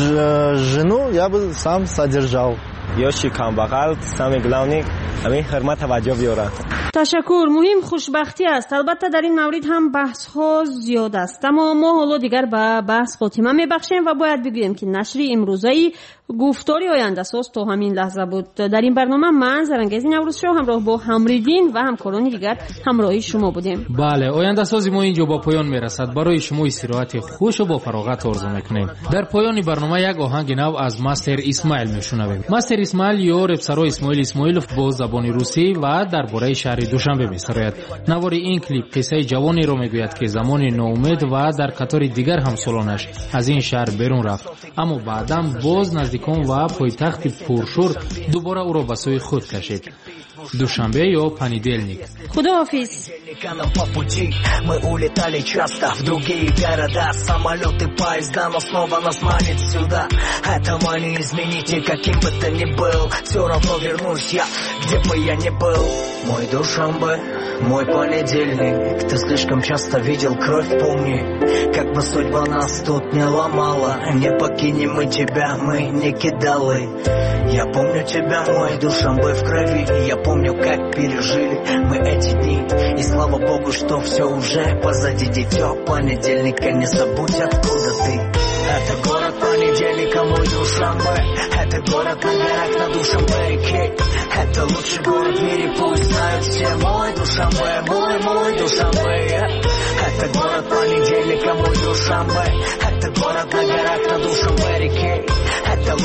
жену я бы сам содержал. ёши камбағал самый главный ҳамин хурмат таваҷҷӯҳ биёрад. ташаккур. муҳим хушбахтӣ аст. албатта дар ин маврид ҳам баҳсҳо зиёд аст, аммо мо ҳоло дигар ба баҳс хотима мебахшем ва бояд бигӯем ки нашри имрӯзаи гуфтори ояндасоз то ҳамин лаҳза буд. дар ин барнома ман Зарангези Наврӯзшоҳ ҳамроҳ бо Ҳамриддин ва ҳамкорони дигар ҳамроҳи шумо будем. бале, ояндасози мо инҷо ба поён мерасад. барои шумо истироҳати хушу бо фароғат орзу мекунем. дар поёни барнома як оҳанги нав аз мастер Исмаил мешунавем. мастер Исмаил ё репсаро Исмоил Исмоилов бо забони русӣ ва дар бораи шаҳри Душанбе месарояд. навори ин клип қиссаи ҷавонеро мегӯяд ки замони ноумед ва дар қатори дигар ҳамсолонаш аз ин шаҳр берун рафт, аммо баъдан боз наздикон ва пойтахти пуршур дубора ӯро ба сӯи худ кашид. Душанбе ё понедельник. Худоҳафиз. По пути мы улетали часто в другие города, самолеты, поезда, но снова нас манит сюда. Этого не измените, каким бы ты ни был, все равно вернусь я, где бы я ни был. Мой Душанбе, мой понедельник, ты слишком часто видел кровь, помни, как бы судьба нас тут не ломала. Не покинем мы тебя, мы не кидалы. Я помню тебя, мой Душанбе, в крови. Я помню, как пережили мы эти дни. И слава Богу, что все уже позади, дитё понедельника. Не забудь, откуда ты. Это город понедельника, мой Душанбе. Это город на горах на Душанбе-реке. Это лучший город в мире, пусть знают все. Мой Душанбе, мой Душанбе. Это город понедельника, мой Душанбе. Это город на горах на Душанбе-реке. Это лучший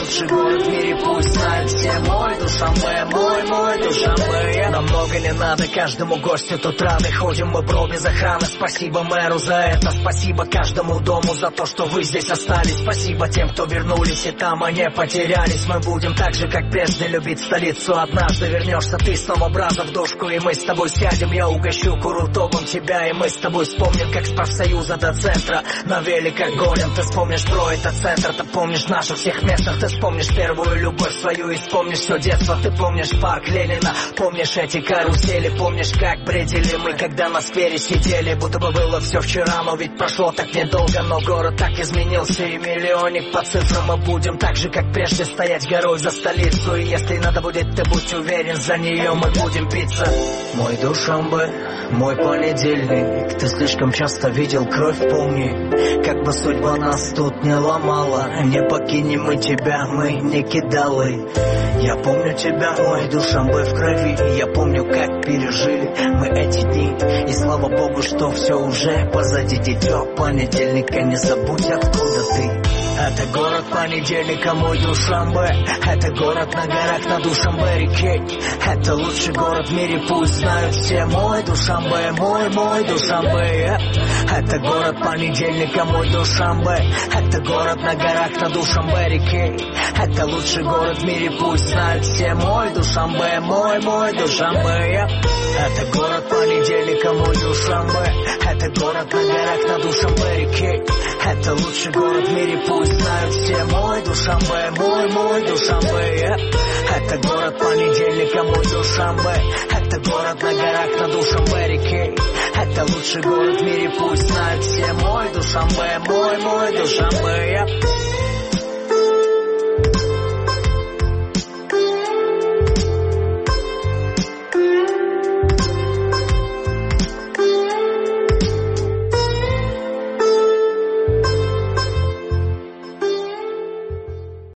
лучший город в мире, пусть знают все. Мой Душанбе, мой Душанбе. Нам много не надо, каждому гостю тут рады. Ходим мы бро без охраны, спасибо мэру за это. Спасибо каждому дому за то, что вы здесь остались. Спасибо тем, кто вернулись и там они потерялись. Мы будем так же, как прежде, любить столицу. Однажды вернешься ты снова, брата, в душку, и мы с тобой сядем. Я угощу курутовым тебя, и мы с тобой вспомним, как с профсоюза до центра на великах гоним. Ты вспомнишь про этот центр, ты помнишь наших всех местных. Ты вспомнишь первую любовь свою и вспомнишь все детство. Ты помнишь парк Ленина, помнишь эти карусели. Помнишь, как бредили мы, когда на сквере сидели. Будто бы было все вчера, но ведь прошло так недолго. Но город так изменился, и миллионник по цифрам. Мы будем так же, как прежде, стоять горой за столицу. И если надо будет, ты будь уверен, за нее мы будем биться. Мой Душанбе, мой понедельник. Ты слишком часто видел кровь, помни. Как бы судьба нас тут не ломала, не покинем мы тебя, мы не кидалы. Я помню тебя, мой Душанбе, в крови. Я помню, как пережили мы эти дни. И слава богу, что все уже позади. Дитё понедельника, не забудь, откуда ты. Это город понедельника, мой Душанбе. Это город на горах, на Душанбе-реке. Это лучший город в мире, пусть знают все. Мой Душанбе, мой Душанбе. Это город понедельника, мой Душанбе. Это город на горах, на Душанбе-реке. Это лучший город в мире, пусть знают все. Мой Душанбе, мой Душанбе. Это город понедельника, мой Душанбе. Это город на горах, на Душанбе-реке. Это лучший город в мире, пусть знают все. Мой Душанбе, мой Душанбе. Это город понедельника, мой Душанбе. Это город на горах, на Душанбе-реке. Это лучший город в мире, пусть знают все. Мой Душанбе, мой Душанбе.